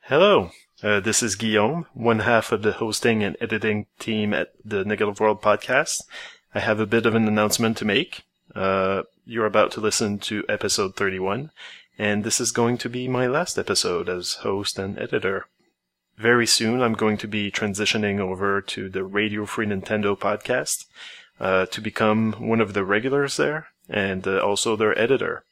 Hello, this is Guillaume, one half of the hosting and editing team at the Negative World podcast. I have a bit of an announcement to make. You're about to listen to episode 31, and this is going to be my last episode as host and editor. Very soon I'm going to be transitioning over to the Radio Free Nintendo podcast to become one of the regulars there, and also their editor.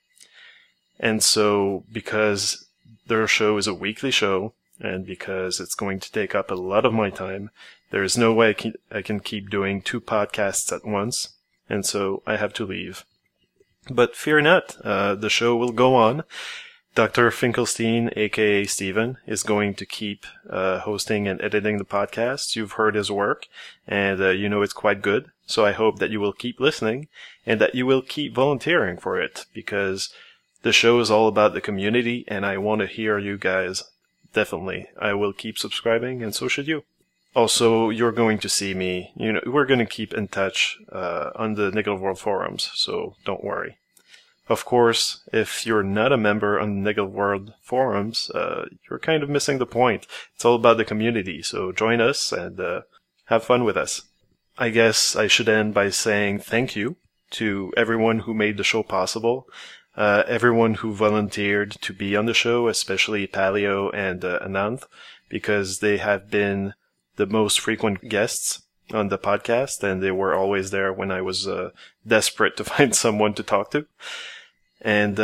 And so, because their show is a weekly show, and because it's going to take up a lot of my time, there is no way I can keep doing two podcasts at once, and so I have to leave. But fear not, the show will go on. Dr. Finkelstein, aka Steven, is going to keep hosting and editing the podcast. You've heard his work, and you know it's quite good, so I hope that you will keep listening, and that you will keep volunteering for it, because the show is all about the community, and I want to hear you guys. Definitely. I will keep subscribing, and so should you. Also, you're going to see me. We're going to keep in touch on the Negative World forums, so don't worry. Of course, if you're not a member on the Negative World forums, you're kind of missing the point. It's all about the community, so join us and have fun with us. I guess I should end by saying thank you to everyone who made the show possible. Everyone who volunteered to be on the show, especially Paleo and Ananth, because they have been the most frequent guests on the podcast, and they were always there when I was desperate to find someone to talk to. And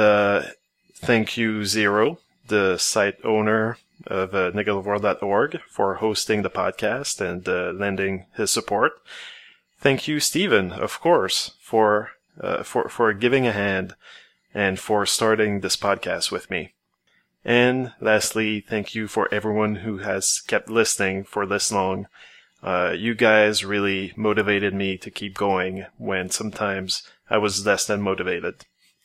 thank you, Zero, the site owner of negativeworld.org, for hosting the podcast and lending his support. Thank you, Steven, of course, for giving a hand and for starting this podcast with me. And lastly, thank you for everyone who has kept listening for this long. You guys really motivated me to keep going when sometimes I was less than motivated.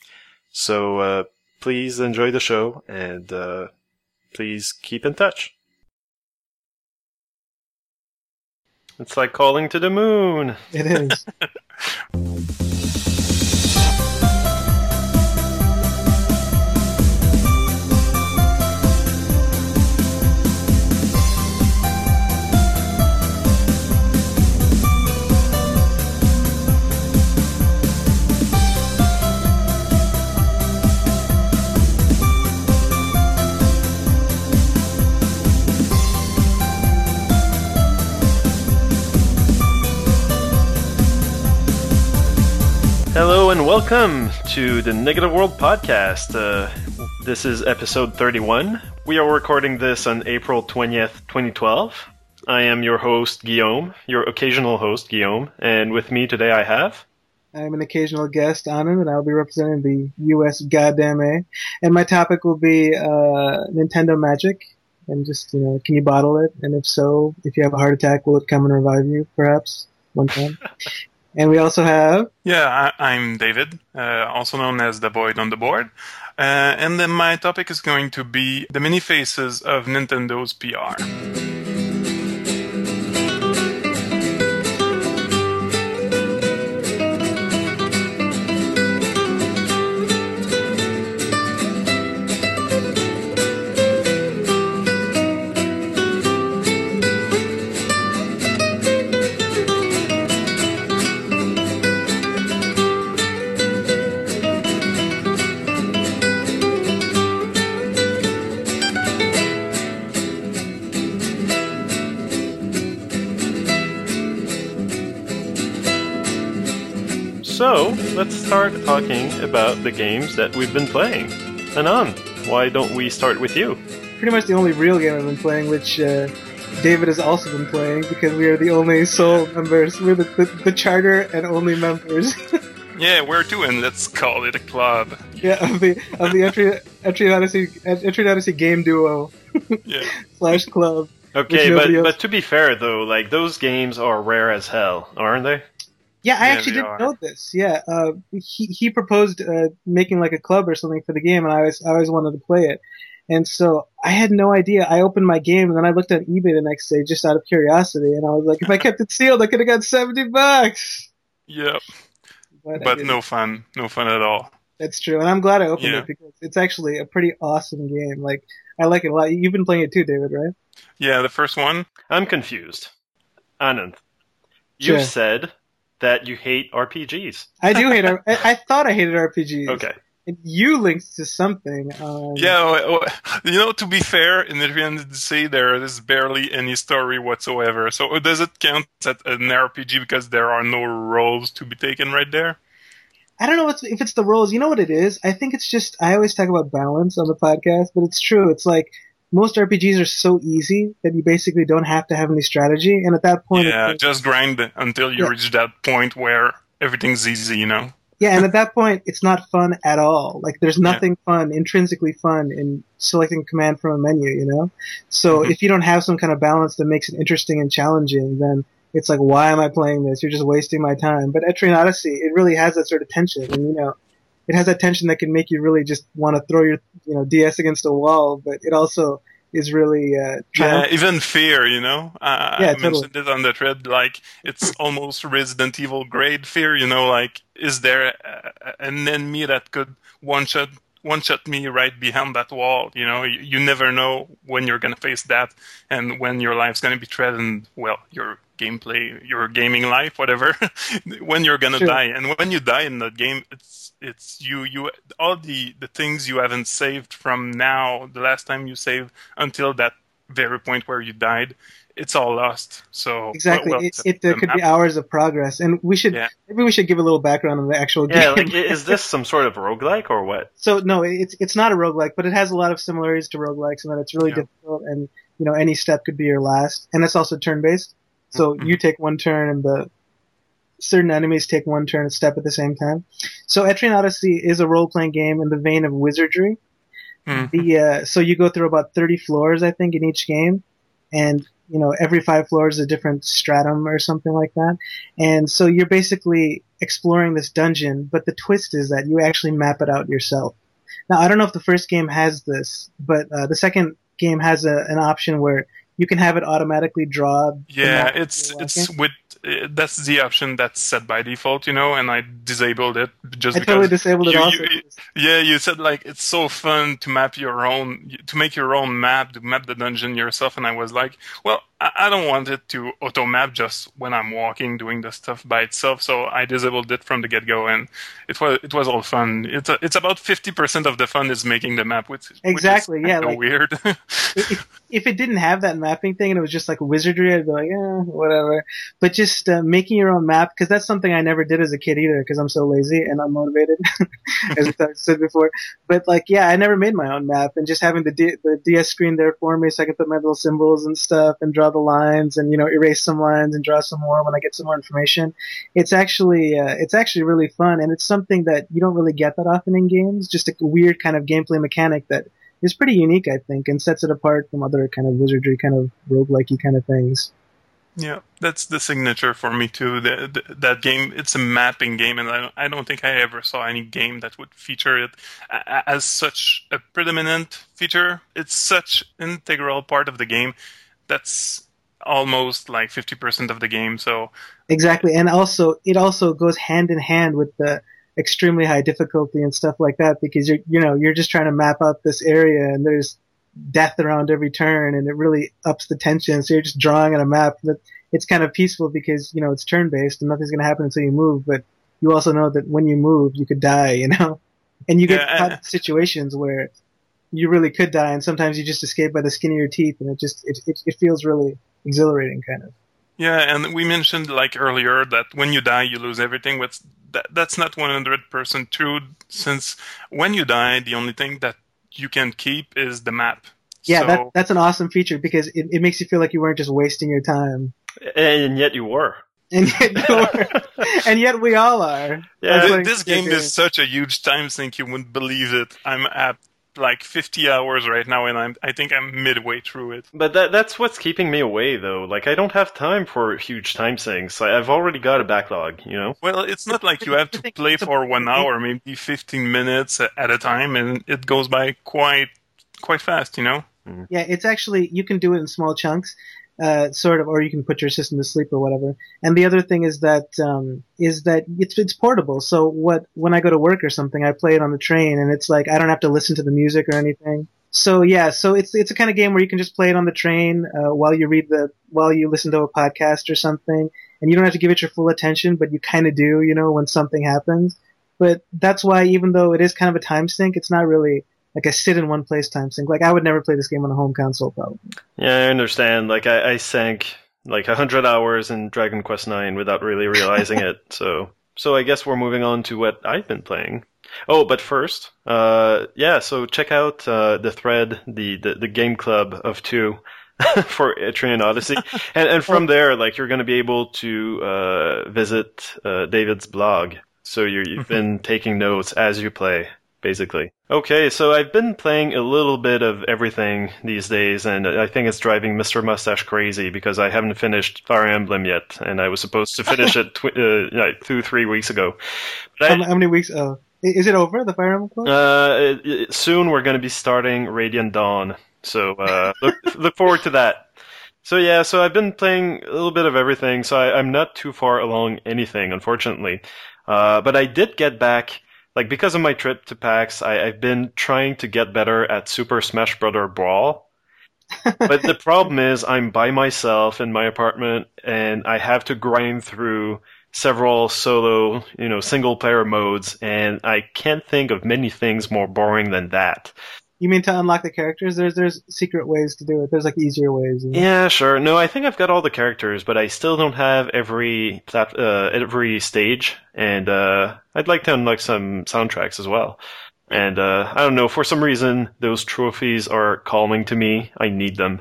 So please enjoy the show, and please keep in touch. It's like calling to the moon. It is. Hello and welcome to the Negative World podcast. This is episode 31. We are recording this on April 20th, 2012. I am your host, Guillaume, your occasional host, Guillaume, and with me today I have... I'm an occasional guest, Anand, and I'll be representing the U.S. Goddamn A. And my topic will be Nintendo Magic, and just, can you bottle it? And if so, if you have a heart attack, will it come and revive you, perhaps, one time? And we also have... Yeah, I'm David, also known as the Void on the Board. And then my topic is going to be the many faces of Nintendo's PR. So, let's start talking about the games that we've been playing. Anand, why don't we start with you? Pretty much the only real game I've been playing, which David has also been playing, because we are the only sole members. We're the charter and only members. Yeah, where to, and let's call it a club. Yeah, of the Entry Odyssey game duo. Yeah. / club. Okay, but to be fair though, like, those games are rare as hell, aren't they? Yeah, I actually didn't know this. Yeah, he proposed making like a club or something for the game, and I always wanted to play it. And so I had no idea. I opened my game, and then I looked on eBay the next day just out of curiosity, and I was like, if I kept it sealed, I could have got $70. Yep. But no fun. No fun at all. That's true, and I'm glad I opened Yeah. it because it's actually a pretty awesome game. Like, I like it a lot. You've been playing it too, David, right? Yeah, the first one. I'm confused. Anand, you Sure. said that you hate RPGs. I do hate. I thought I hated RPGs. Okay. And you linked to something. Yeah, to be fair, in the end of the day, there is barely any story whatsoever. So does it count as an RPG because there are no roles to be taken right there? I don't know if it's the roles. You know what it is? I think it's just, I always talk about balance on the podcast, but it's true. It's like most RPGs are so easy that you basically don't have to have any strategy. And at that point, Yeah, just grind until you reach that point where everything's easy, Yeah, and at that point, it's not fun at all. Like, there's nothing fun, intrinsically fun in selecting a command from a menu, So if you don't have some kind of balance that makes it interesting and challenging, then it's like, why am I playing this? You're just wasting my time. But Etrian Odyssey, it really has that sort of tension. And, it has that tension that can make you really just want to throw your, DS against a wall, but it also is really, even fear, I totally. mentioned it on the thread, like, it's almost Resident Evil grade fear, like, is there an enemy that could one-shot me right behind that wall, you never know when you're gonna face that and when your life's gonna be threatened, well, your gameplay, your gaming life, whatever, when you're gonna die. And when you die in the game, it's you all the things you haven't saved from now, the last time you saved until that very point where you died, it's all lost. So exactly, there could be hours of progress, and maybe we should give a little background on the actual game. Yeah, like, is this some sort of roguelike or what? So no, it's not a roguelike, but it has a lot of similarities to roguelikes in that it's really difficult, and any step could be your last, and it's also turn-based. So you take one turn, and the certain enemies take one turn and step at the same time. So Etrian Odyssey is a role-playing game in the vein of Wizardry. So you go through about 30 floors, I think, in each game, and every 5 floors is a different stratum or something like that. And so you're basically exploring this dungeon, but the twist is that you actually map it out yourself. Now, I don't know if the first game has this, but the second game has an option where you can have it automatically draw. Yeah, it's with that's the option that's set by default, and I disabled it just because. I totally disabled it also. You said like it's so fun to make your own map, to map the dungeon yourself, and I was like, well, I don't want it to auto map just when I'm walking, doing the stuff by itself. So I disabled it from the get go, and it was all fun. It's about 50% of the fun is making the map, which exactly, is like weird. if it didn't have that mapping thing and it was just like wizardry, I'd be like, whatever. But just making your own map, because that's something I never did as a kid either, because I'm so lazy and unmotivated, as I said before. But I never made my own map, and just having the DS screen there for me, so I could put my little symbols and stuff and draw the lines and erase some lines and draw some more when I get some more information. It's actually really fun, and it's something that you don't really get that often in games. Just a weird kind of gameplay mechanic that is pretty unique, I think, and sets it apart from other kind of wizardry, kind of roguelike-y kind of things. Yeah, that's the signature for me too. That game, it's a mapping game, and I don't think I ever saw any game that would feature it as such a predominant feature. It's such an integral part of the game. That's almost like 50% of the game. So exactly, and it also goes hand in hand with the extremely high difficulty and stuff like that, because you're just trying to map out this area, and there's death around every turn, and it really ups the tension. So you're just drawing on a map. But it's kind of peaceful because it's turn based and nothing's going to happen until you move. But you also know that when you move, you could die. And you get caught in situations where you really could die, and sometimes you just escape by the skin of your teeth, and it feels really exhilarating, kind of. Yeah, and we mentioned like earlier that when you die, you lose everything. But that's not 100% true, since when you die, the only thing that you can keep is the map. Yeah, so, that's an awesome feature, because it makes you feel like you weren't just wasting your time. And yet you were. And yet we all are. Yeah, this game is such a huge time sink, you wouldn't believe it. I'm at like 50 hours right now, and I think I'm midway through it. But that's what's keeping me away, though. Like, I don't have time for huge time sinks. I've already got a backlog, Well, it's not like you have to play for 1 hour, maybe 15 minutes at a time, and it goes by quite fast, Yeah, it's actually, you can do it in small chunks. sort of, or you can put your system to sleep or whatever. And the other thing is that it's portable. So when I go to work or something, I play it on the train, and it's like I don't have to listen to the music or anything. So yeah, so it's a kind of game where you can just play it on the train while you listen to a podcast or something, and you don't have to give it your full attention, but you kind of do, when something happens. But that's why, even though it is kind of a time sink, it's not really like a sit in one place time sink. Like, I would never play this game on a home console, probably. Yeah, I understand. Like, I sank like 100 hours in Dragon Quest IX without really realizing it. So I guess we're moving on to what I've been playing. Oh, but first, so check out the thread, the game club of 2 for Etrian Odyssey. And from there, like, you're going to be able to visit David's blog. So you've been taking notes as you play, basically. Okay, so I've been playing a little bit of everything these days, and I think it's driving Mr. Mustache crazy because I haven't finished Fire Emblem yet, and I was supposed to finish it 2-3 weeks ago. How many weeks? Is it over, the Fire Emblem Club? Soon we're going to be starting Radiant Dawn, so look forward to that. So yeah, so I've been playing a little bit of everything, so I'm not too far along anything, unfortunately. But I did get back, like, because of my trip to PAX, I've been trying to get better at Super Smash Bros. Brawl. But the problem is I'm by myself in my apartment, and I have to grind through several solo, single-player modes, and I can't think of many things more boring than that. You mean to unlock the characters? There's secret ways to do it. There's like easier ways. Yeah, sure. No, I think I've got all the characters, but I still don't have every stage, and I'd like to unlock some soundtracks as well. And I don't know, for some reason, those trophies are calling to me. I need them.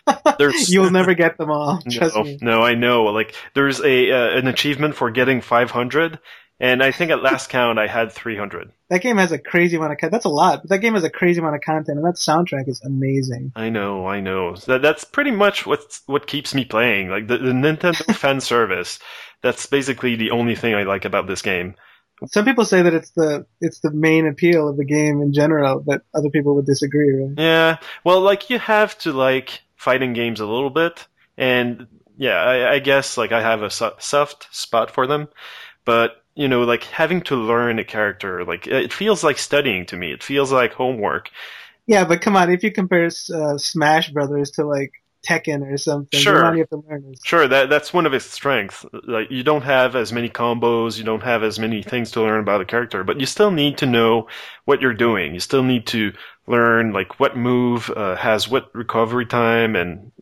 You'll never get them all. Trust me. No, I know. Like, there's an achievement for getting 500. And I think at last count, I had 300. That game has a crazy amount of content. That's a lot, but that game has a crazy amount of content, and that soundtrack is amazing. I know. That's pretty much what keeps me playing. Like, the Nintendo fan service, that's basically the only thing I like about this game. Some people say that it's the main appeal of the game in general, but other people would disagree, right? Yeah. Well, like, you have to like fighting games a little bit, and yeah, I guess like I have a soft spot for them, but like having to learn a character, like it feels like studying to me. It feels like homework. Yeah, but come on, if you compare Smash Brothers to like Tekken or something, sure, you have to learn is... Sure, that's one of its strengths. Like, you don't have as many combos, you don't have as many things to learn about a character, but you still need to know what you're doing. You still need to learn like what move has what recovery time, and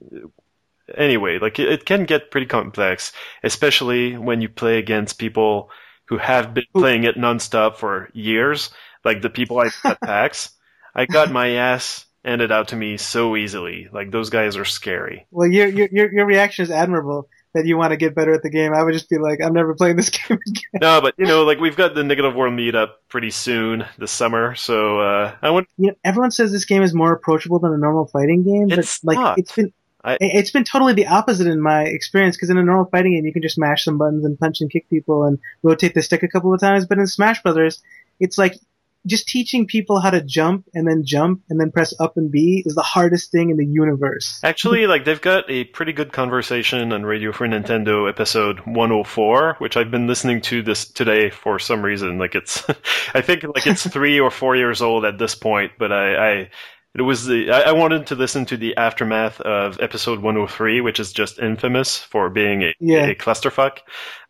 anyway, like it can get pretty complex, especially when you play against people who have been playing it nonstop for years, like the people I at PAX. I got my ass handed out to me so easily. Like, those guys are scary. Well, your reaction is admirable that you want to get better at the game. I would just be like, I'm never playing this game again. No, but like we've got the Negative World meetup pretty soon this summer, so I want. Everyone says this game is more approachable than a normal fighting game, but it's not. It's been totally the opposite in my experience, because in a normal fighting game, you can just mash some buttons and punch and kick people and rotate the stick a couple of times. But in Smash Brothers, it's like just teaching people how to jump and then press up and B is the hardest thing in the universe. Actually, like, they've got a pretty good conversation on Radio Free Nintendo episode 104, which I've been listening to this today for some reason. Like, it's, I think like it's 3 or 4 years old at this point, but I wanted to listen to the aftermath of episode 103, which is just infamous for being a clusterfuck.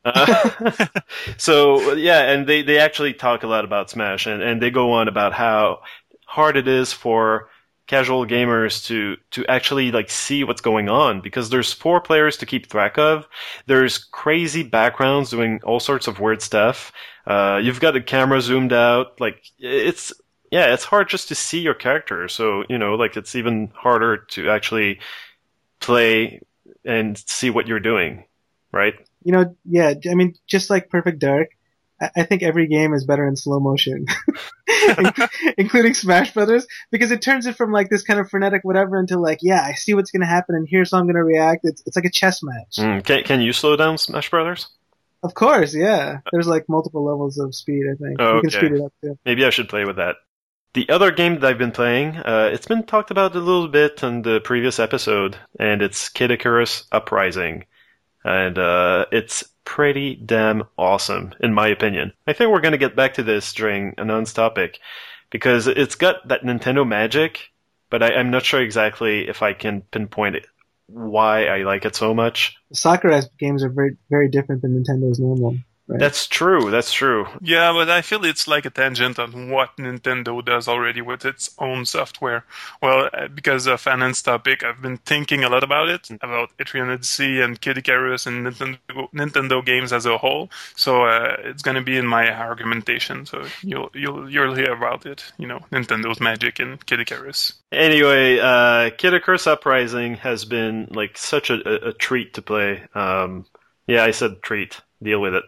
So yeah, and they actually talk a lot about Smash, and they go on about how hard it is for casual gamers to actually like see what's going on, because there's 4 players to keep track of. There's crazy backgrounds doing all sorts of weird stuff. You've got the camera zoomed out. Like, it's hard just to see your character. So, like, it's even harder to actually play and see what you're doing, right? Yeah, I mean, just like Perfect Dark, I think every game is better in slow motion, including Smash Brothers, because it turns it from like this kind of frenetic whatever into like, yeah, I see what's going to happen and here's how I'm going to react. It's like a chess match. Can you slow down Smash Brothers? Of course, yeah. There's like multiple levels of speed, I think. Oh, you can speed it up too. Maybe I should play with that. The other game that I've been playing, it's been talked about a little bit in the previous episode, and it's Kid Icarus Uprising. And it's pretty damn awesome, in my opinion. I think we're going to get back to this during Anon's topic, because it's got that Nintendo magic, but I'm not sure exactly if I can pinpoint it, why I like it so much. Sakurai games are very, very different than Nintendo's normal. Right? That's true. Yeah, but I feel it's like a tangent on what Nintendo does already with its own software. Well, because of Anand's topic, I've been thinking a lot about it, about Etrian Odyssey and Kid Icarus and Nintendo games as a whole. So it's going to be in my argumentation. So you'll hear about it. Nintendo's magic in Kid Icarus. Anyway, Kid Icarus Uprising has been like such a treat to play. Yeah, I said treat. Deal with it.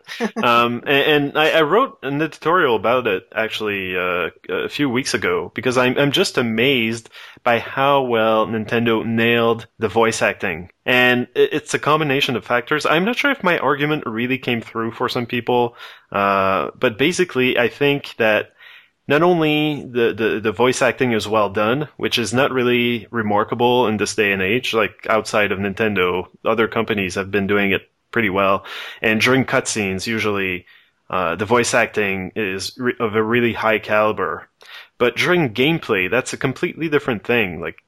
And I wrote an editorial about it actually a few weeks ago, because I'm just amazed by how well Nintendo nailed the voice acting. And it's a combination of factors. I'm not sure if my argument really came through for some people, but basically I think that not only the voice acting is well done, which is not really remarkable in this day and age, like outside of Nintendo, other companies have been doing it pretty well. And during cutscenes, usually the voice acting is of a really high caliber. But during gameplay, that's a completely different thing. Like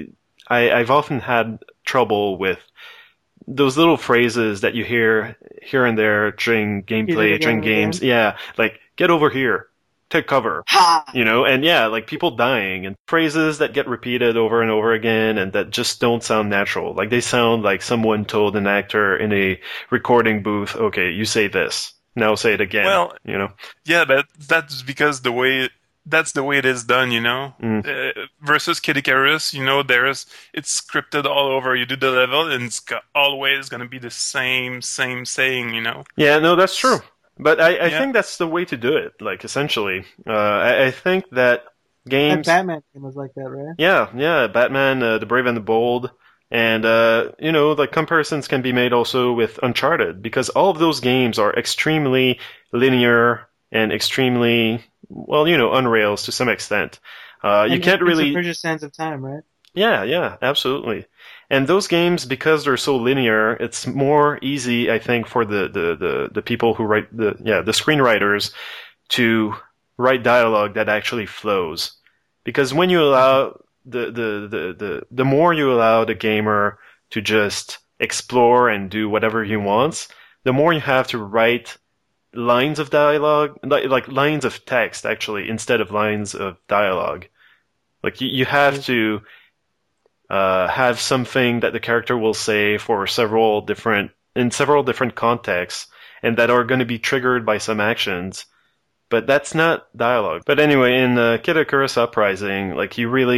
I've often had trouble with those little phrases that you hear here and there during gameplay, during games. Yeah, like get over here. Take cover, and yeah, like people dying and phrases that get repeated over and over again and that just don't sound natural. Like they sound like someone told an actor in a recording booth, okay, you say this, now say it again. Well, yeah, but that's because that's the way it is done, versus Kid Icarus, it's scripted all over. You do the level and it's always going to be the same saying, Yeah, no, that's true. But I think that's the way to do it, like, essentially. I think that games... That Batman game was like that, right? Yeah, Batman, The Brave and the Bold, and, like, comparisons can be made also with Uncharted, because all of those games are extremely linear and extremely, well, on rails to some extent. You can't really... It's a Sands of Time, right? Yeah, absolutely. And those games, because they're so linear, it's more easy, I think, for the people who write the screenwriters to write dialogue that actually flows. Because when you allow the more you allow the gamer to just explore and do whatever he wants, the more you have to write lines of dialogue, like lines of text actually, instead of lines of dialogue. Like you have to have something that the character will say for several different contexts, and that are going to be triggered by some actions. But that's not dialogue. But anyway, in Kid Icarus Uprising, like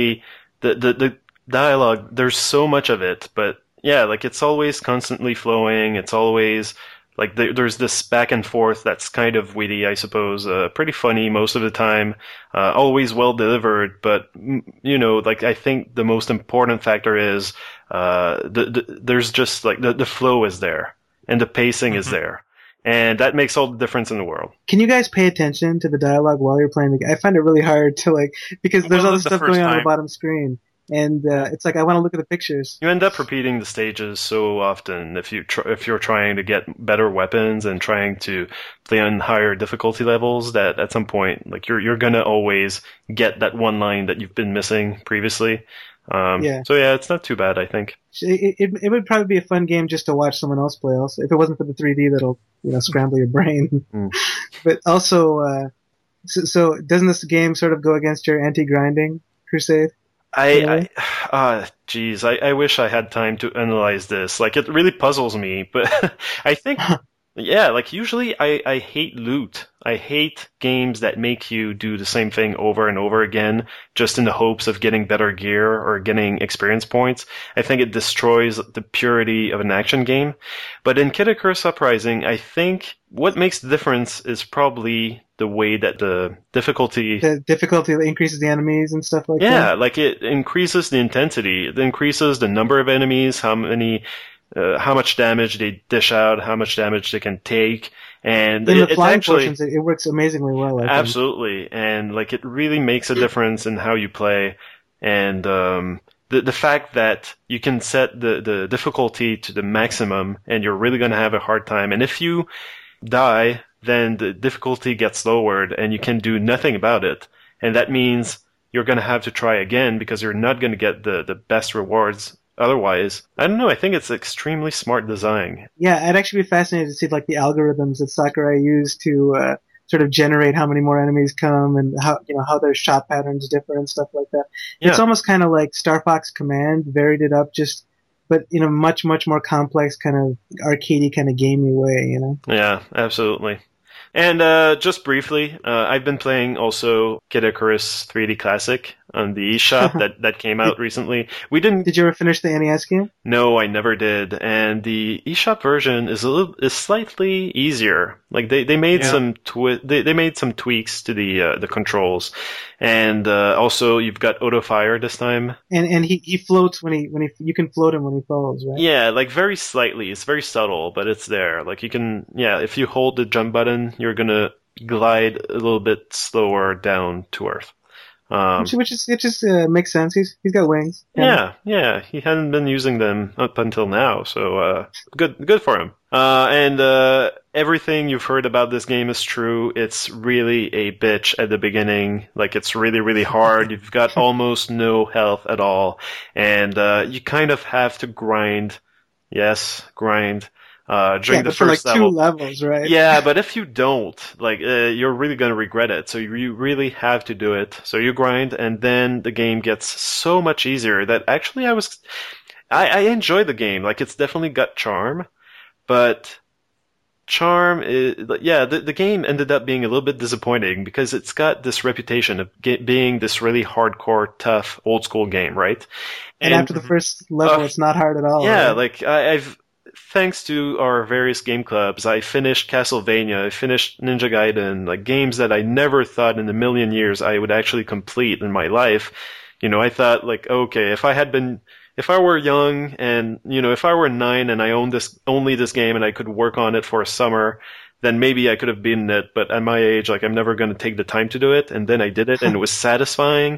the dialogue, there's so much of it, but yeah, like it's always constantly flowing. It's always like there's this back and forth that's kind of witty, I suppose, pretty funny most of the time, always well delivered. But like I think the most important factor is there's just like the flow is there and the pacing is there, and that makes all the difference in the world. Can you guys pay attention to the dialogue while you're playing the game? I find it really hard to because there's all this stuff going on the bottom screen. And it's like I want to look at the pictures. You end up repeating the stages so often if you're trying to get better weapons and trying to play on higher difficulty levels, that at some point like you're gonna always get that one line that you've been missing previously. So yeah, it's not too bad, I think. It would probably be a fun game just to watch someone else play. Also, if it wasn't for the 3D, that'll scramble your brain. But also, so doesn't this game sort of go against your anti-grinding crusade? I wish I had time to analyze this. Like, it really puzzles me, but I think, yeah, like, usually I hate loot. I hate games that make you do the same thing over and over again, just in the hopes of getting better gear or getting experience points. I think it destroys the purity of an action game. But in Kid Icarus Uprising, I think what makes the difference is probably the way that the difficulty increases the enemies and stuff like that. Yeah, like it increases the intensity. It increases the number of enemies, how much damage they dish out, how much damage they can take, And In the it's flying actually portions, it works amazingly well. I think. absolutely, and like it really makes a difference in how you play, and the fact that you can set the difficulty to the maximum, and you're really going to have a hard time. And if you die, then the difficulty gets lowered, and you can do nothing about it. And that means you're going to have to try again because you're not going to get the best rewards otherwise. I don't know. I think it's extremely smart design. Yeah, I'd actually be fascinated to see like the algorithms that Sakurai used to sort of generate how many more enemies come and how their shot patterns differ and stuff like that. Yeah. It's almost kind of like Star Fox Command, varied it up but in a much, much more complex kind of arcadey kind of gamey way, you know? Yeah, absolutely. And just briefly, I've been playing also Kid Icarus 3D Classic on the eShop that came out recently. Did you ever finish the NES game? No, I never did. And the eShop version is slightly easier. Like they made some they made some tweaks to the controls, and also you've got auto fire this time. And he floats when you can float him when he falls, right? Yeah, like very slightly. It's very subtle, but it's there. Like you can, if you hold the jump button, you're gonna glide a little bit slower down to earth. It just makes sense. He's got wings. Yeah, he hadn't been using them up until now, so good for him. And everything you've heard about this game is true. It's really a bitch at the beginning. Like it's really, really hard. You've got almost no health at all, and you kind of have to grind. Yes, grind. During the first level. 2 levels, right? Yeah, but if you don't, you're really going to regret it. So you really have to do it. So you grind, and then the game gets so much easier that actually I enjoy the game. Like, it's definitely got charm, but charm is, the game ended up being a little bit disappointing because it's got this reputation of being this really hardcore, tough, old school game, right? And after the first level, it's not hard at all. Yeah, right? I've thanks to our various game clubs, I finished Castlevania, I finished Ninja Gaiden, like games that I never thought in a million years I would actually complete in my life. I thought okay, if I were young and, if I were 9 and I owned only this game and I could work on it for a summer, then maybe I could have beaten it. But at my age, I'm never going to take the time to do it. And then I did it and it was satisfying.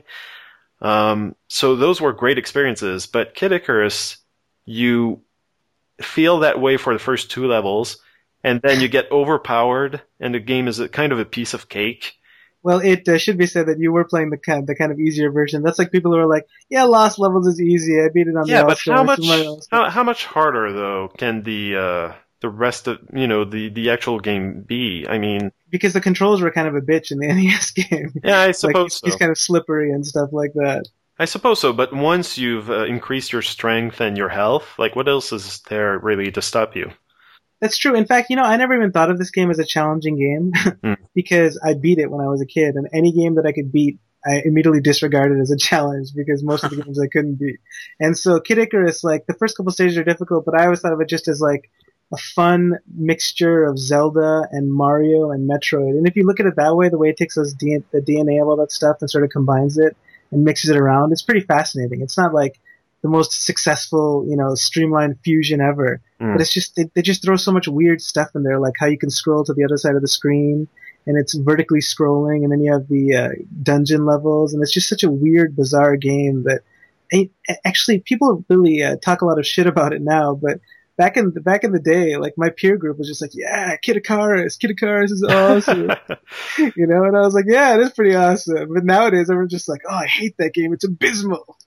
So those were great experiences. But Kid Icarus, you feel that way for the first 2 levels, and then you get overpowered, and the game is kind of a piece of cake. Well, it should be said that you were playing the kind of easier version. That's like people who are like, yeah, Lost Levels is easy. I beat it on the All-Star. But how much harder though can the rest of the actual game be? I mean, because the controls were kind of a bitch in the NES game. Yeah, I suppose so. He's kind of slippery and stuff like that. I suppose so, but once you've increased your strength and your health, what else is there really to stop you? That's true. In fact, I never even thought of this game as a challenging game because I beat it when I was a kid, and any game that I could beat, I immediately disregarded as a challenge because most of the games I couldn't beat. And so Kid Icarus, the first couple stages are difficult, but I always thought of it just as a fun mixture of Zelda and Mario and Metroid. And if you look at it that way, the way it takes the DNA of all that stuff and sort of combines it and mixes it around, it's pretty fascinating. It's not like the most successful, streamlined fusion ever. But it's just, they just throw so much weird stuff in there, like how you can scroll to the other side of the screen, and it's vertically scrolling, and then you have the dungeon levels, and it's just such a weird, bizarre game that actually people really talk a lot of shit about it now, but back in the day, my peer group was just like, yeah, Kid Icarus is awesome. And I was like, yeah, it is pretty awesome. But nowadays, everyone's just like, oh, I hate that game. It's abysmal,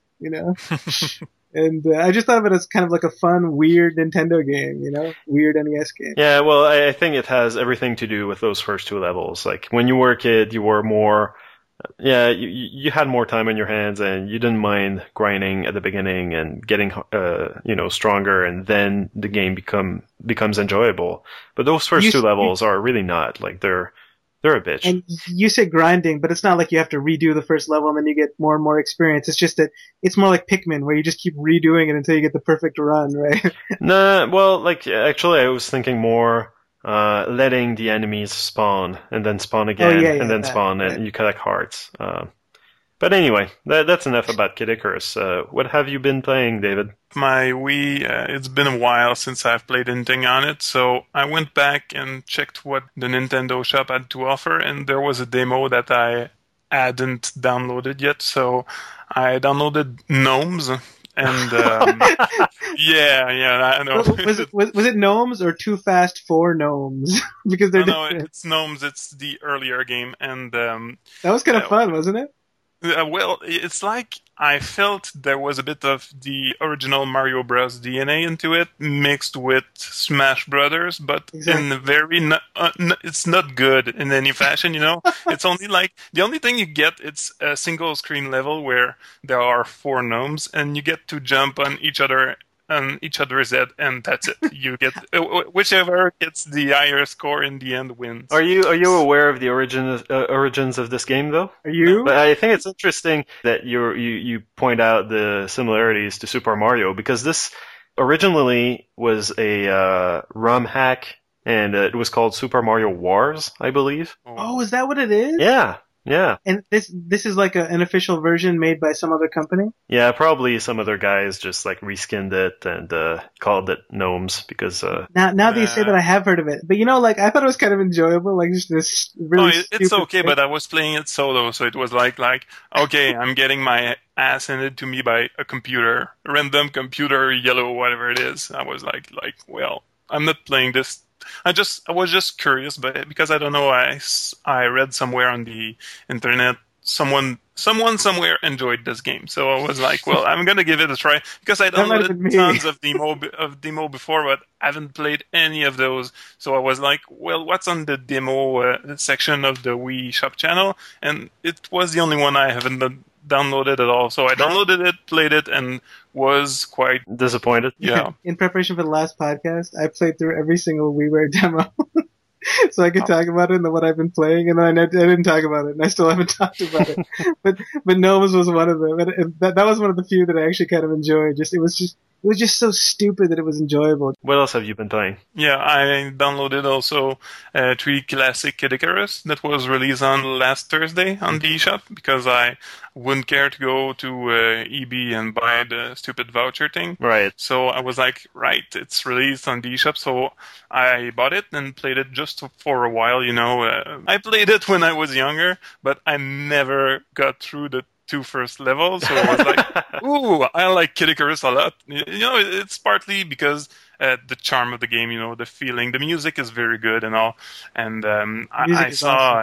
And I just thought of it as kind of like a fun, weird Nintendo game, weird NES game. Yeah, well, I think it has everything to do with those first 2 levels. When you were a kid, you were more... Yeah, you had more time on your hands, and you didn't mind grinding at the beginning and getting, stronger, and then the game becomes enjoyable. But those first 2 levels are really not. They're a bitch. And you say grinding, but it's not like you have to redo the first level and then you get more and more experience. It's just that it's more like Pikmin, where you just keep redoing it until you get the perfect run, right? Nah, well, actually, I was thinking more... letting the enemies spawn and then spawn again and then spawn and you collect hearts. But anyway, that's enough about Kid Icarus. What have you been playing, David? My Wii, it's been a while since I've played anything on it, so I went back and checked what the Nintendo shop had to offer, and there was a demo that I hadn't downloaded yet, so I downloaded Gnomes, and yeah, I know. Was it Gnomes or Too Fast for Gnomes? Because they're No, different. it's Gnomes, it's the earlier game, and That was kind of fun, wasn't it? well, it's like I felt there was a bit of the original Mario Bros. DNA into it, mixed with Smash Brothers, but Exactly. in a very, it's not good in any fashion, you know? It's only like, the only thing you get, it's a single screen level where there are 4 gnomes, and you get to jump on each other's head, and that's it. You get, whichever gets the higher score in the end wins. Are you aware of the origins of this game, though? Are you? But I think it's interesting that you point out the similarities to Super Mario, because this originally was a ROM hack, and it was called Super Mario Wars, I believe. Oh, is that what it is? Yeah. And this is like an official version made by some other company? Yeah, probably some other guys just like reskinned it and called it Gnomes because Now that you say that, I have heard of it. But you know, like, I thought it was kind of enjoyable, like just this really it's stupid okay, thing. but I was playing it solo, so it was like, okay, I'm getting my ass handed to me by a computer, random computer, yellow, whatever it is. I was like, well, I'm not playing this. I was just curious, but because I don't know, I read somewhere on the internet someone somewhere enjoyed this game, so I was like, well, I'm gonna give it a try because I That might have been downloaded me. tons of demo before, but I haven't played any of those. So I was like, well, what's on the demo section of the Wii Shop channel? And it was the only one I haven't downloaded at all. So I downloaded it, played it, and was quite disappointed. Yeah. In preparation for the last podcast, I played through every single WiiWare demo. So I could talk about it and what I've been playing, and then I didn't talk about it, and I still haven't talked about it. but Gnomes was one of them, and that was one of the few that I actually kind of enjoyed. It was just so stupid that it was enjoyable. What else have you been playing? Yeah, I downloaded also 3 Classic Kid Icarus that was released on last Thursday on the eShop because I wouldn't care to go to EB and buy the stupid voucher thing. Right. So I was like, right, it's released on the eShop, so I bought it and played it just for a while, you know. I played it when I was younger, but I never got through the 2 first levels, so I was like, ooh, I like Kid Icarus a lot. You know, it's partly because the charm of the game, you know, the feeling, the music is very good and all. And I saw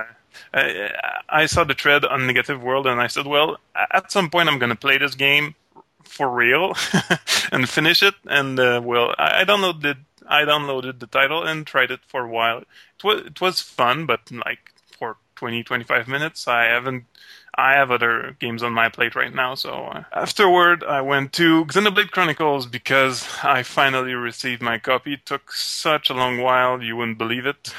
the thread on Negative World, and I said, well, at some point I'm going to play this game for real and finish it. And well, I downloaded the title and tried it for a while. It was fun, but like for 20-25 minutes, I have other games on my plate right now, so afterward I went to Xenoblade Chronicles because I finally received my copy. It took such a long while, you wouldn't believe it.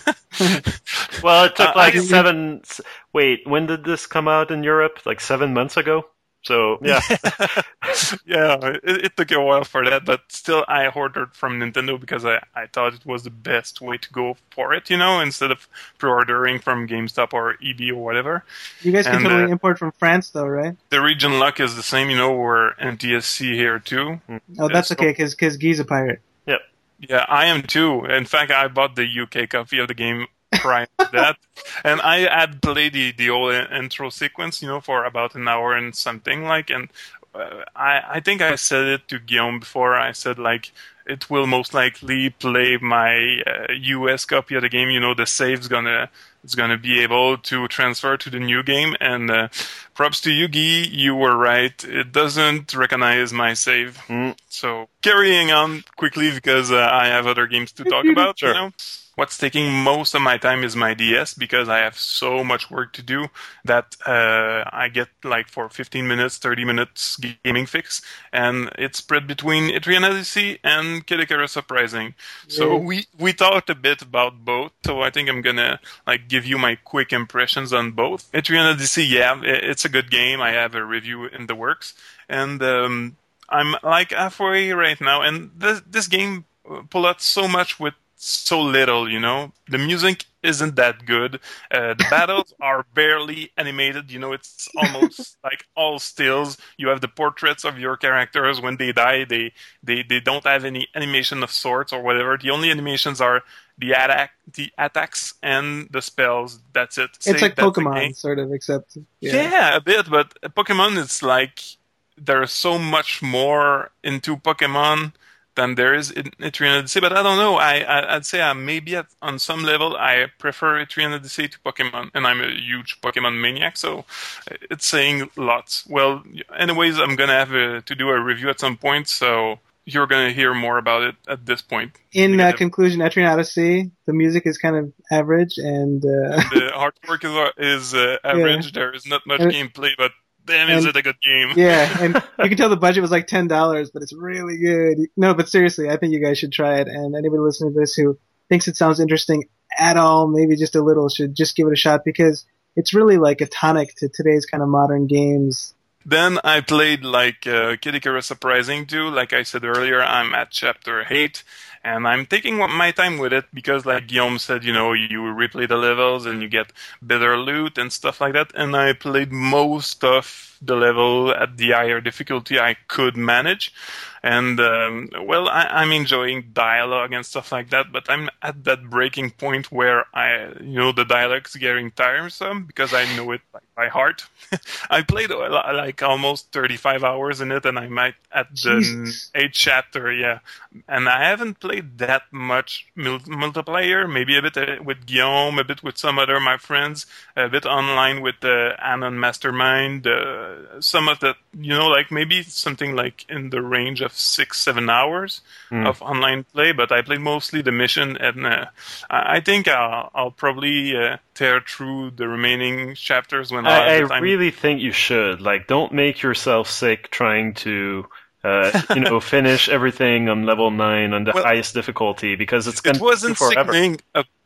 Well, it took like Wait, when did this come out in Europe? Like 7 months ago? So, yeah. Yeah, it took a while for that, but still I ordered from Nintendo because I thought it was the best way to go for it, you know, instead of pre-ordering from GameStop or EB or whatever. You guys can totally import from France, though, right? The region luck is the same, you know, we're NTSC here too. Oh, that's okay, because Guy's a pirate. Yep. Yeah, I am too. In fact, I bought the UK copy of the game prior to that. And I had played the whole intro sequence, you know, for about an hour and something like, and I think I said it to Guillaume before. I said, like, it will most likely play my US copy of the game. You know, the save's it's gonna be able to transfer to the new game. And props to you, Guy. You were right. It doesn't recognize my save. So carrying on quickly because I have other games to talk about. Sure. You know? What's taking most of my time is my DS because I have so much work to do that I get like for 15 minutes, 30 minutes gaming fix, and it's spread between Etrian Odyssey and Kid Icarus Uprising. So we talked a bit about both, so I think I'm gonna like give you my quick impressions on both. Etrian Odyssey, yeah, it's a good game. I have a review in the works, and I'm like halfway right now, and this game pull out so much with so little, you know. The music isn't that good. The battles are barely animated, you know. It's almost like all stills. You have the portraits of your characters. When they die, they don't have any animation of sorts or whatever. The only animations are the attacks and the spells. That's it. It's like Pokemon, sort of, except yeah, a bit. But Pokemon, it's like there's so much more into Pokemon than there is in Etrian Odyssey. But I don't know. I'd say maybe on some level I prefer Etrian Odyssey to Pokemon, and I'm a huge Pokemon maniac, so it's saying lots. Well, anyways, I'm gonna have to do a review at some point, so you're going to hear more about it at this point. In conclusion, Etrian Odyssey, the music is kind of average, and the artwork is average. Yeah. There is not much gameplay, but damn, is it a good game. Yeah, and you can tell the budget was like $10, but it's really good. No, but seriously, I think you guys should try it, and anybody listening to this who thinks it sounds interesting at all, maybe just a little, should just give it a shot, because it's really like a tonic to today's kind of modern games. Then I played like Kid Icarus Uprising 2. Like I said earlier, I'm at chapter 8, and I'm taking my time with it because, like Guillaume said, you know, you replay the levels and you get better loot and stuff like that. And I played most of the level at the higher difficulty I could manage. And, well, I'm enjoying dialogue and stuff like that, but I'm at that breaking point where the dialogue's getting tiresome because I know it by heart. I played like almost 35 hours in it, and I'm at the 8th chapter, yeah. And I haven't played that much multiplayer, maybe a bit with Guillaume, a bit with some other my friends, a bit online with Anon Mastermind, some of the, like maybe something like in the range of 6-7 hours of online play, but I played mostly the mission, and I think I'll probably tear through the remaining chapters when I really think you should. Like, don't make yourself sick trying to finish everything on level 9 on the highest difficulty, because it's going to wasn't forever. Sickening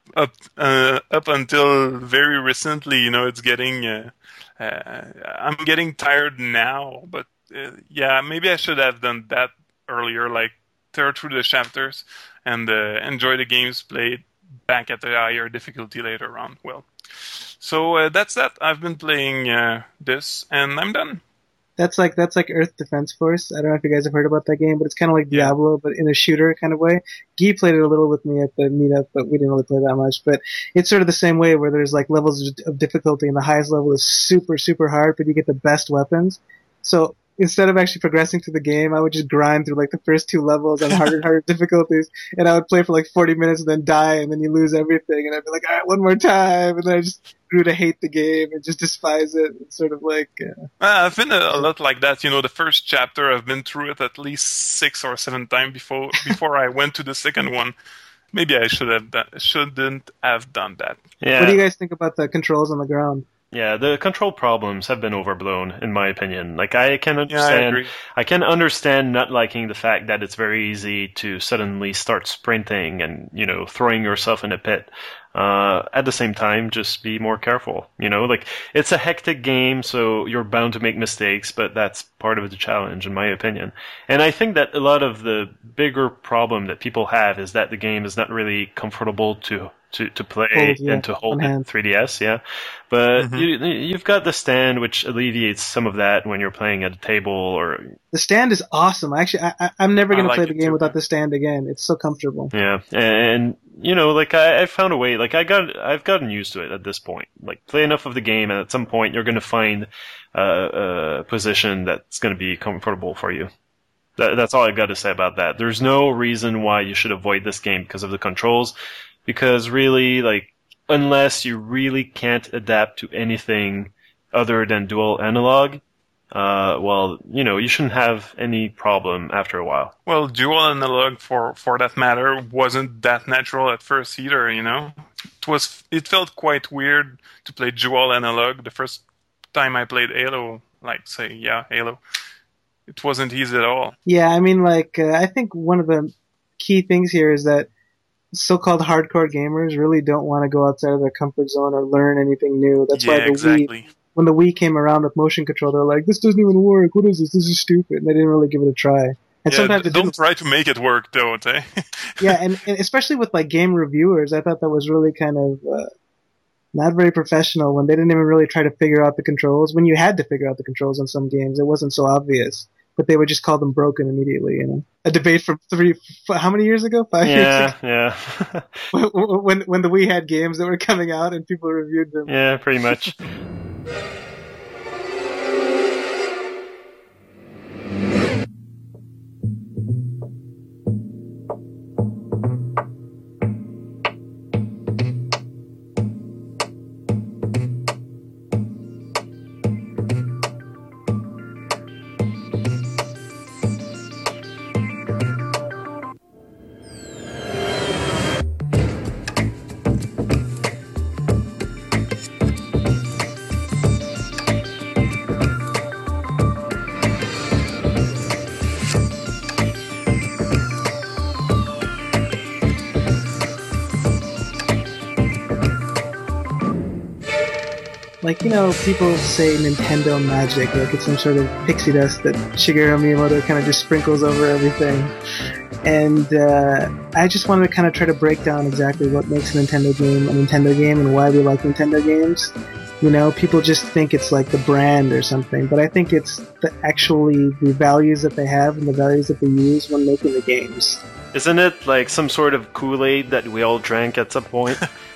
up until very recently. It's getting I'm getting tired now, but yeah, maybe I should have done that earlier, like tear through the chapters and enjoy the games played back at the higher difficulty later on. Well, so that's that. I've been playing this, and I'm done. That's like Earth Defense Force. I don't know if you guys have heard about that game, but it's kind of like Diablo, but in a shooter kind of way. Guy played it a little with me at the meetup, but we didn't really play that much. But it's sort of the same way, where there's like levels of difficulty, and the highest level is super, super hard, but you get the best weapons. So instead of actually progressing through the game, I would just grind through like the first 2 levels on harder and harder difficulties, and I would play for like 40 minutes and then die, and then you lose everything, and I'd be like, all right, one more time, and then I just grew to hate the game and just despise it. It's sort of like... I've been a lot like that. The first chapter, I've been through it at least 6 or 7 times before I went to the second one. Maybe I shouldn't have done that. Yeah. What do you guys think about the controls on the ground? Yeah, the control problems have been overblown, in my opinion. Like, I can understand. Yeah, I agree. I can understand not liking the fact that it's very easy to suddenly start sprinting and, throwing yourself in a pit. At the same time, just be more careful. Like, it's a hectic game, so you're bound to make mistakes, but that's part of the challenge, in my opinion. And I think that a lot of the bigger problem that people have is that the game is not really comfortable to play and to hold in 3DS, yeah. But you've got the stand, which alleviates some of that when you're playing at a table or... The stand is awesome. Actually, I'm never going to play the game without the stand again. It's so comfortable. Yeah, and like I found a way. Like I've gotten used to it at this point. Like, play enough of the game, and at some point you're going to find a position that's going to be comfortable for you. That's all I've got to say about that. There's no reason why you should avoid this game because of the controls. Because really, like, unless you really can't adapt to anything other than dual analog, you shouldn't have any problem after a while. Well, dual analog, for that matter, wasn't that natural at first either, It felt quite weird to play dual analog. The first time I played Halo, Halo, it wasn't easy at all. Yeah, I mean, I think one of the key things here is that so-called hardcore gamers really don't want to go outside of their comfort zone or learn anything new. That's why when the Wii came around with motion control, they're like, this doesn't even work. What is this? This is stupid. And they didn't really give it a try. And sometimes it don't didn't. try to make it work, don't eh? Yeah, and especially with like game reviewers, I thought that was really kind of not very professional when they didn't even really try to figure out the controls. When you had to figure out the controls in some games, it wasn't so obvious, but they would just call them broken immediately. You know, a debate from how many years ago? 5 years ago? Yeah. when the Wii had games that were coming out and people reviewed them. Yeah, pretty much. Like, you know, people say Nintendo magic, like it's some sort of pixie dust that Shigeru Miyamoto kind of just sprinkles over everything. And I just wanted to kind of try to break down exactly what makes a Nintendo game and why we like Nintendo games. You know, people just think it's like the brand or something, but I think it's actually the values that they have and the values that they use when making the games. Isn't it like some sort of Kool-Aid that we all drank at some point?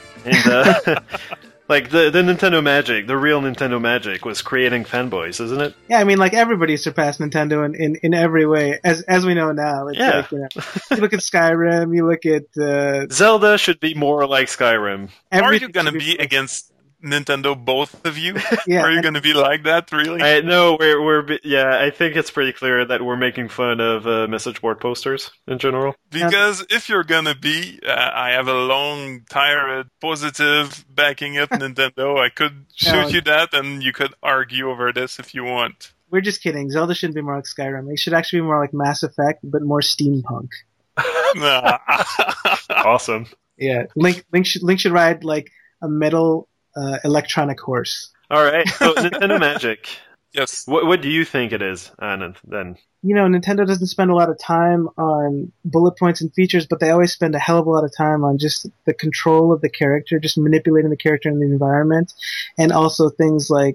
And like the Nintendo magic, the real Nintendo magic was creating fanboys, isn't it? Yeah, I mean, like everybody surpassed Nintendo in every way, as we know now. It's Yeah. like, you know, you look at Skyrim, you look at Zelda should be more like Skyrim. Are you everything going to should be against Nintendo, both of you? Yeah, Are you and- going to be like that, really? No, yeah, I think it's pretty clear that we're making fun of message board posters in general. Because if you're going to be, I have a long, tired, positive backing it, Nintendo. I could shoot you that, and you could argue over this if you want. We're just kidding. Zelda shouldn't be more like Skyrim. It should actually be more like Mass Effect, but more steampunk. Nah. Awesome. Yeah, Link should ride like a metal electronic horse. All right, so Nintendo Magic. Yes. What do you think it is, Anand, then? You know, Nintendo doesn't spend a lot of time on bullet points and features, but they always spend a hell of a lot of time on just the control of the character, just manipulating the character in the environment, and also things like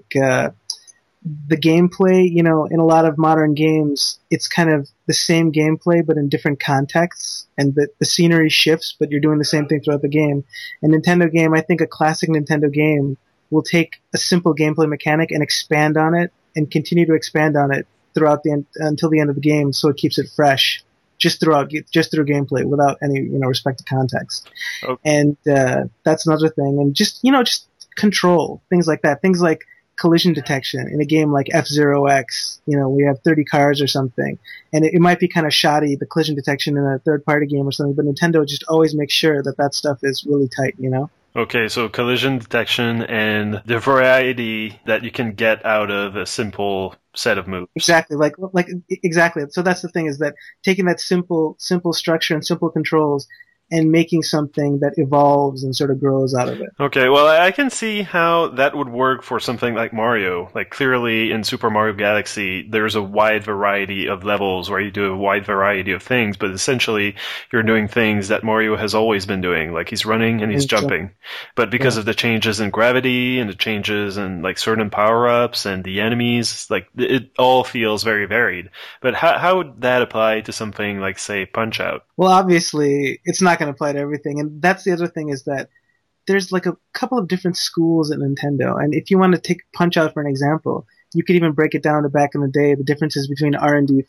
the gameplay. You know, in a lot of modern games, it's kind of the same gameplay, but in different contexts, and the scenery shifts, but you're doing the same thing throughout the game. A Nintendo game, I think a classic Nintendo game will take a simple gameplay mechanic and expand on it, and continue to expand on it throughout until the end of the game, so it keeps it fresh, just through gameplay, without any respect to context. Okay. And that's another thing. And just control, things like that, things like collision detection in a game like F-Zero X. We have 30 cars or something, and it might be kind of shoddy, the collision detection in a third-party game or something, but Nintendo just always makes sure that stuff is really tight. Okay, so collision detection and the variety that you can get out of a simple set of moves. Exactly, exactly. So that's the thing, is that taking that simple structure and simple controls and making something that evolves and sort of grows out of it. Okay, well, I can see how that would work for something like Mario. Like, clearly in Super Mario Galaxy, there's a wide variety of levels where you do a wide variety of things, but essentially you're doing things that Mario has always been doing. Like, he's running and he's jumping. But because of the changes in gravity and the changes in, like, certain power-ups and the enemies, like, it all feels very varied. But how would that apply to something like, say, Punch-Out? Well, obviously, it's not going to apply to everything. And that's the other thing, is that there's like a couple of different schools at Nintendo. And if you want to take Punch-Out for an example, you could even break it down to back in the day, the differences between R&D,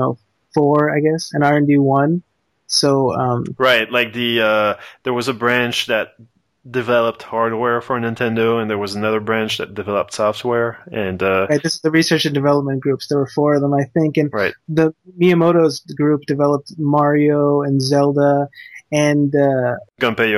4, I guess, and R&D 1. So, right, like there was a branch that developed hardware for Nintendo, and there was another branch that developed software, and right, this is the research and development groups. There were 4 of them, I think, and right. The Miyamoto's group developed Mario and Zelda, and Gunpei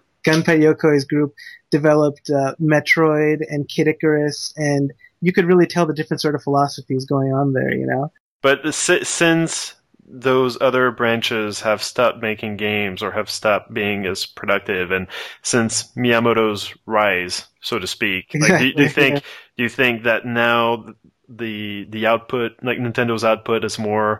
Yokoi's group developed Metroid and Kid Icarus, and you could really tell the different sort of philosophies going on there, But since those other branches have stopped making games or have stopped being as productive, and since Miyamoto's rise, so to speak, exactly. do you think that now the output, like Nintendo's output, is more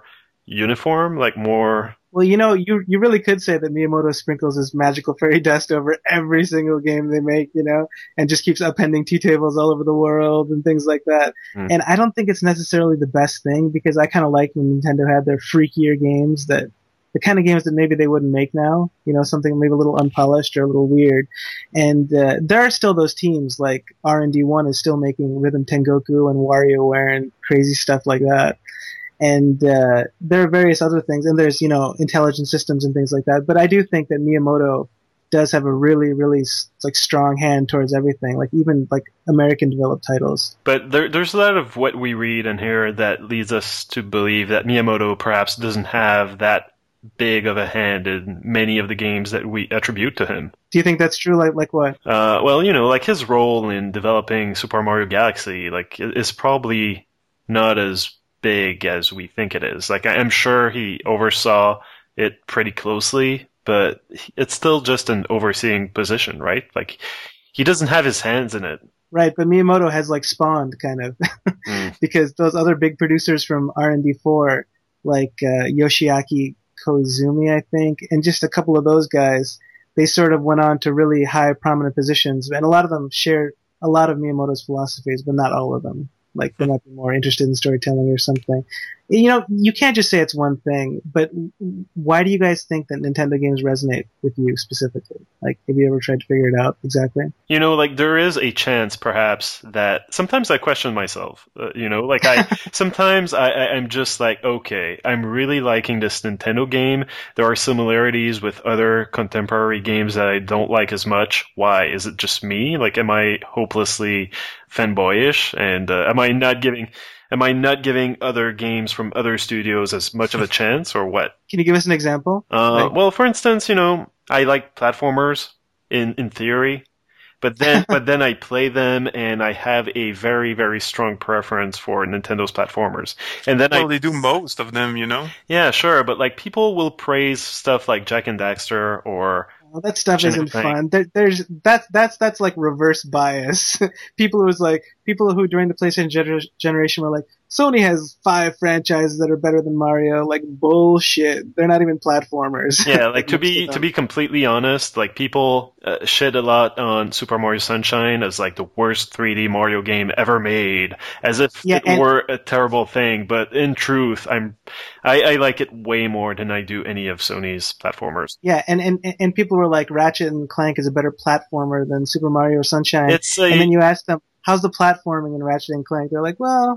uniform, like more. Well, you really could say that Miyamoto sprinkles his magical fairy dust over every single game they make, and just keeps appending tea tables all over the world and things like that. And I don't think it's necessarily the best thing, because I kind of like when Nintendo had their freakier games, that the kind of games that maybe they wouldn't make now, something maybe a little unpolished or a little weird. And there are still those teams, like R&D1 is still making Rhythm Tengoku and WarioWare and crazy stuff like that. And there are various other things, and there's intelligent systems and things like that. But I do think that Miyamoto does have a really, really strong hand towards everything, like even like American developed titles. But there's a lot of what we read and hear that leads us to believe that Miyamoto perhaps doesn't have that big of a hand in many of the games that we attribute to him. Do you think that's true? Like what? Well, like his role in developing Super Mario Galaxy, is probably not as big as we think it is. Like, I'm sure he oversaw it pretty closely, but it's still just an overseeing position, right? Like, he doesn't have his hands in it. Right, but Miyamoto has spawned kind of because those other big producers from R&D4, like Yoshiaki Koizumi, I think, and just a couple of those guys, they sort of went on to really high prominent positions, and a lot of them shared a lot of Miyamoto's philosophies, but not all of them. Like, they might be more interested in storytelling or something. You can't just say it's one thing, but why do you guys think that Nintendo games resonate with you specifically? Like, have you ever tried to figure it out exactly? There is a chance, perhaps, that sometimes I question myself. Sometimes I'm just like, okay, I'm really liking this Nintendo game. There are similarities with other contemporary games that I don't like as much. Why? Is it just me? Like, am I hopelessly fanboyish? And am I not giving other games from other studios as much of a chance, or what? Can you give us an example? Well, for instance, I like platformers in theory, but then I play them and I have a very, very strong preference for Nintendo's platformers. And then they do most of them, Yeah, sure, but people will praise stuff like Jak and Daxter or. Well, that stuff isn't fun. That's like reverse bias. People who during the PlayStation generation were like, Sony has 5 franchises that are better than Mario. Like, bullshit. They're not even platformers. Yeah, to be completely honest, people shit a lot on Super Mario Sunshine as the worst 3D Mario game ever made, as if it were a terrible thing. But in truth, I like it way more than I do any of Sony's platformers. Yeah, and people were like, Ratchet and Clank is a better platformer than Super Mario Sunshine. And then you ask them, how's the platforming in Ratchet and Clank? They're like, well,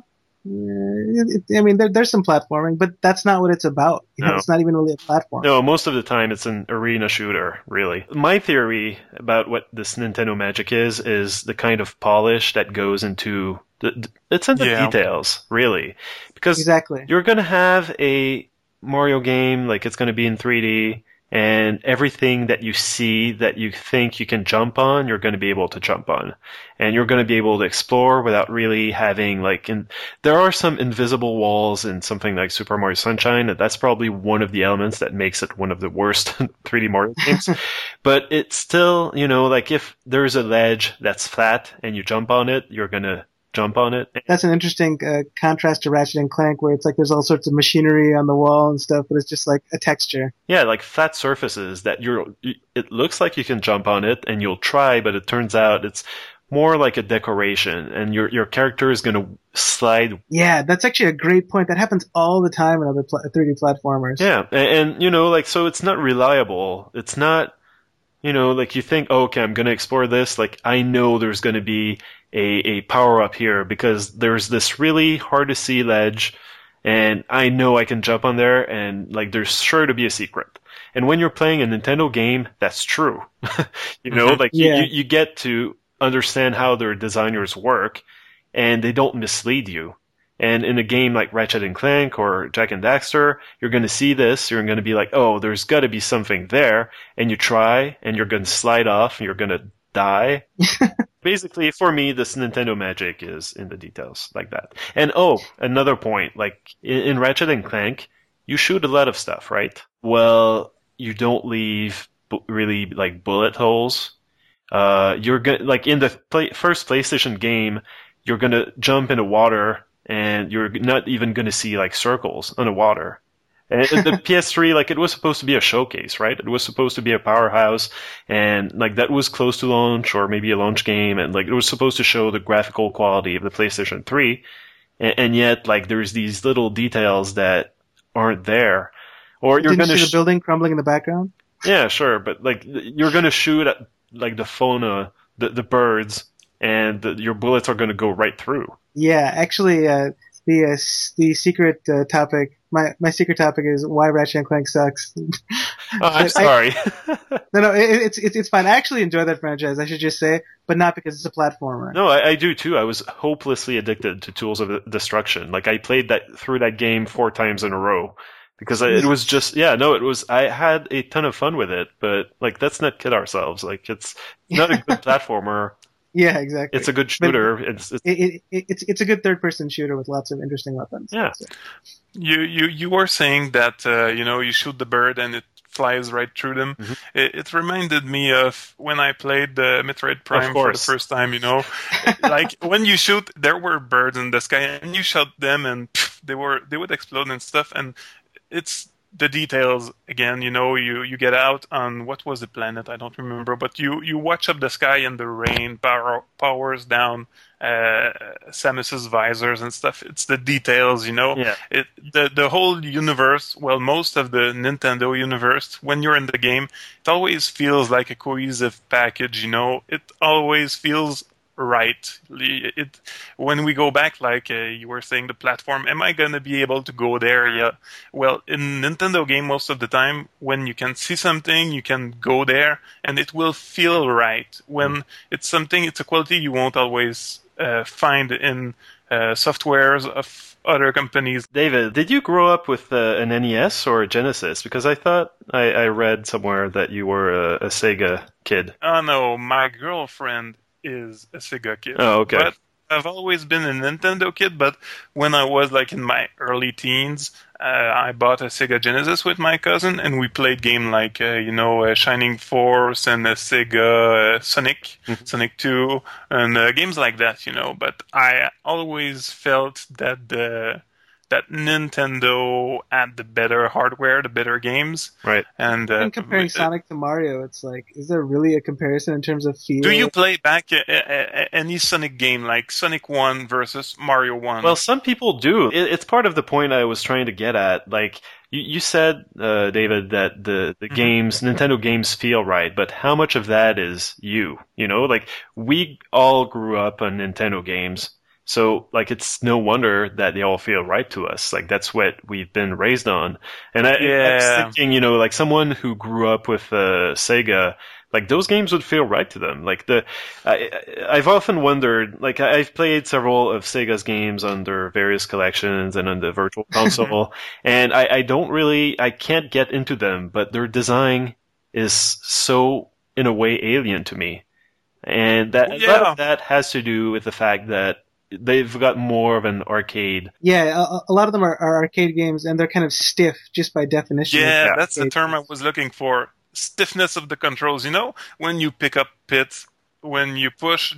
there's some platforming, but that's not what it's about. No. It's not even really a platform. No, most of the time it's an arena shooter, really. My theory about what this Nintendo magic is the kind of polish that goes into it's in the details, really. Because exactly. You're going to have a Mario game, it's going to be in 3D, and everything that you see that you think you can jump on, you're going to be able to jump on. And you're going to be able to explore without really having, there are some invisible walls in something like Super Mario Sunshine. That's probably one of the elements that makes it one of the worst 3D Mario games. But it's still, if there's a ledge that's flat and you jump on it, you're going to jump on it. That's an interesting contrast to Ratchet and Clank, where it's there's all sorts of machinery on the wall and stuff, but it's just a texture. Yeah, flat surfaces that it looks like you can jump on it and you'll try, but it turns out it's more like a decoration, and your character is going to slide. Yeah, that's actually a great point. That happens all the time in other 3D platformers. Yeah, and so it's not reliable. It's not, you think, oh, okay, I'm going to explore this. I know there's going to be a power-up here because there's this really hard-to-see ledge, and I know I can jump on there, and, there's sure to be a secret. And when you're playing a Nintendo game, that's true. You get to understand how their designers work, and they don't mislead you. And in a game like Ratchet and Clank or Jak and Daxter, you're going to see this, you're going to be like, oh, there's got to be something there, and you try, and you're going to slide off, and you're going to die. Basically, for me, this Nintendo magic is in the details like that. And another point, in Ratchet and Clank, you shoot a lot of stuff, right? Well, you don't leave really bullet holes. You're gonna in the first PlayStation game, you're gonna jump into water and you're not even gonna see circles on the water. And the PS3, like, it was supposed to be a showcase, right? It was supposed to be a powerhouse, and like that was close to launch, or maybe a launch game, and like it was supposed to show the graphical quality of the PlayStation 3, and yet like there's these little details that aren't there. Or you're Didn't going you to see the building crumbling in the background? yeah, sure, but like you're going to shoot at like the fauna, the birds, and your bullets are going to go right through. Yeah, actually, the secret topic, my secret topic is why Ratchet and Clank sucks. Oh, I'm sorry. No, it's fine. I actually enjoy that franchise, I should just say, but not because it's a platformer. No, I do too. I was hopelessly addicted to Tools of Destruction. Like I played through that game 4 times in a row. Because it was just, I had a ton of fun with it, but like, let's not kid ourselves. Like, it's not a good platformer. Yeah, exactly. It's a good shooter. It's a good third-person shooter with lots of interesting weapons. Yeah. So. You were saying that, you shoot the bird and it flies right through them. Mm-hmm. It reminded me of when I played Metroid Prime for the first time, like when you shoot, there were birds in the sky and you shot them and they would explode and stuff. And it's the details again, you get out on what was the planet, I don't remember, but you watch up the sky and the rain powers down Samus's visors and stuff. It's the details, Yeah. The whole universe, well, most of the Nintendo universe, when you're in the game, it always feels like a cohesive package, it always feels right. When we go back, like you were saying, the platform, am I going to be able to go there? Yeah. Well, in Nintendo game, most of the time, when you can see something, you can go there, and it will feel right. When it's a quality you won't always find in softwares of other companies. David, did you grow up with an NES or a Genesis? Because I thought I read somewhere that you were a Sega kid. Oh, no, my girlfriend is a Sega kid. Oh, okay. But I've always been a Nintendo kid, but when I was like in my early teens, I bought a Sega Genesis with my cousin, and we played games like, Shining Force and a Sega Sonic, Sonic 2, and games like that, But I always felt that that Nintendo had the better hardware, the better games. Right. And comparing Sonic to Mario, it's like, is there really a comparison in terms of feel? Do you play back any Sonic game, like Sonic 1 versus Mario 1? Well, some people do. It's part of the point I was trying to get at. Like, you said, David, that the games, Nintendo games feel right, but how much of that is you? Like, we all grew up on Nintendo games. So, like, it's no wonder that they all feel right to us. Like, that's what we've been raised on. And I was thinking, like, someone who grew up with Sega, like, those games would feel right to them. Like, I've often wondered, like, I've played several of Sega's games on their various collections and on the Virtual Console, and I can't get into them, but their design is so, in a way, alien to me. And a lot of that has to do with the fact that they've got more of an arcade. Yeah, a lot of them are arcade games, and they're kind of stiff just by definition. Yeah, that's the term I was looking for. Stiffness of the controls. When you pick up pits, when you push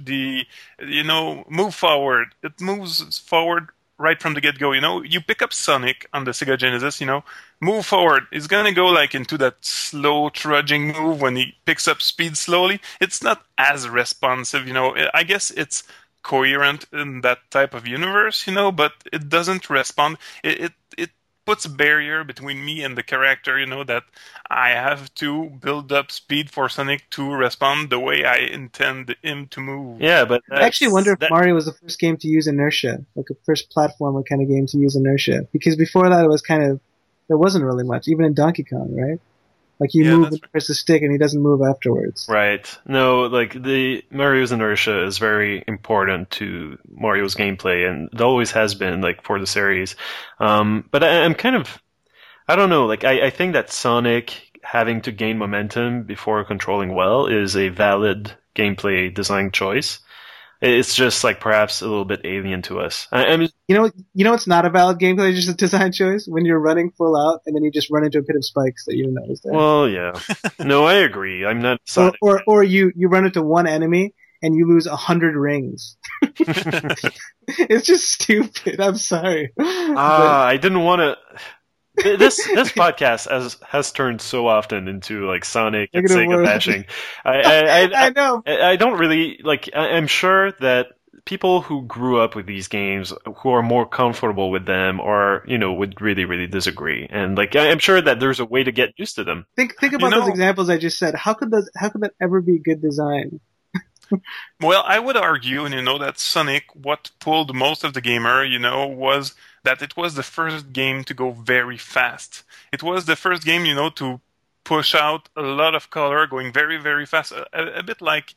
move forward, it moves forward right from the get-go. You pick up Sonic on the Sega Genesis, move forward. It's going to go like into that slow trudging move when he picks up speed slowly. It's not as responsive, I guess it's coherent in that type of universe, but it doesn't respond. It puts a barrier between me and the character, that I have to build up speed for Sonic to respond the way I intend him to move. Yeah, but I actually wonder if Mario was the first game to use inertia, like a first platformer kind of game to use inertia, because before that it was there wasn't really much, even in Donkey Kong, right? Like, you move and press the stick, and he doesn't move afterwards. Right. No, like, the Mario's inertia is very important to Mario's gameplay, and it always has been, like, for the series. But I'm kind of, I don't know, like, I think that Sonic having to gain momentum before controlling well is a valid gameplay design choice. It's just, like, perhaps a little bit alien to us. It's not a valid gameplay, just a design choice? When you're running full out, and then you just run into a pit of spikes that you didn't notice there. Well, yeah. No, I agree. I'm not... Or you run into one enemy, and you lose 100 rings. It's just stupid. I'm sorry. I didn't want to... This podcast has turned so often into like Sonic and Sega bashing. I know. I don't really like. I'm sure that people who grew up with these games, who are more comfortable with them, or would really, really disagree. And like, I'm sure that there's a way to get used to them. Think about those examples I just said. How could that ever be good design? Well, I would argue, that Sonic, what pulled most of the gamer, was that it was the first game to go very fast. It was the first game, to push out a lot of color, going very, very fast. A bit like,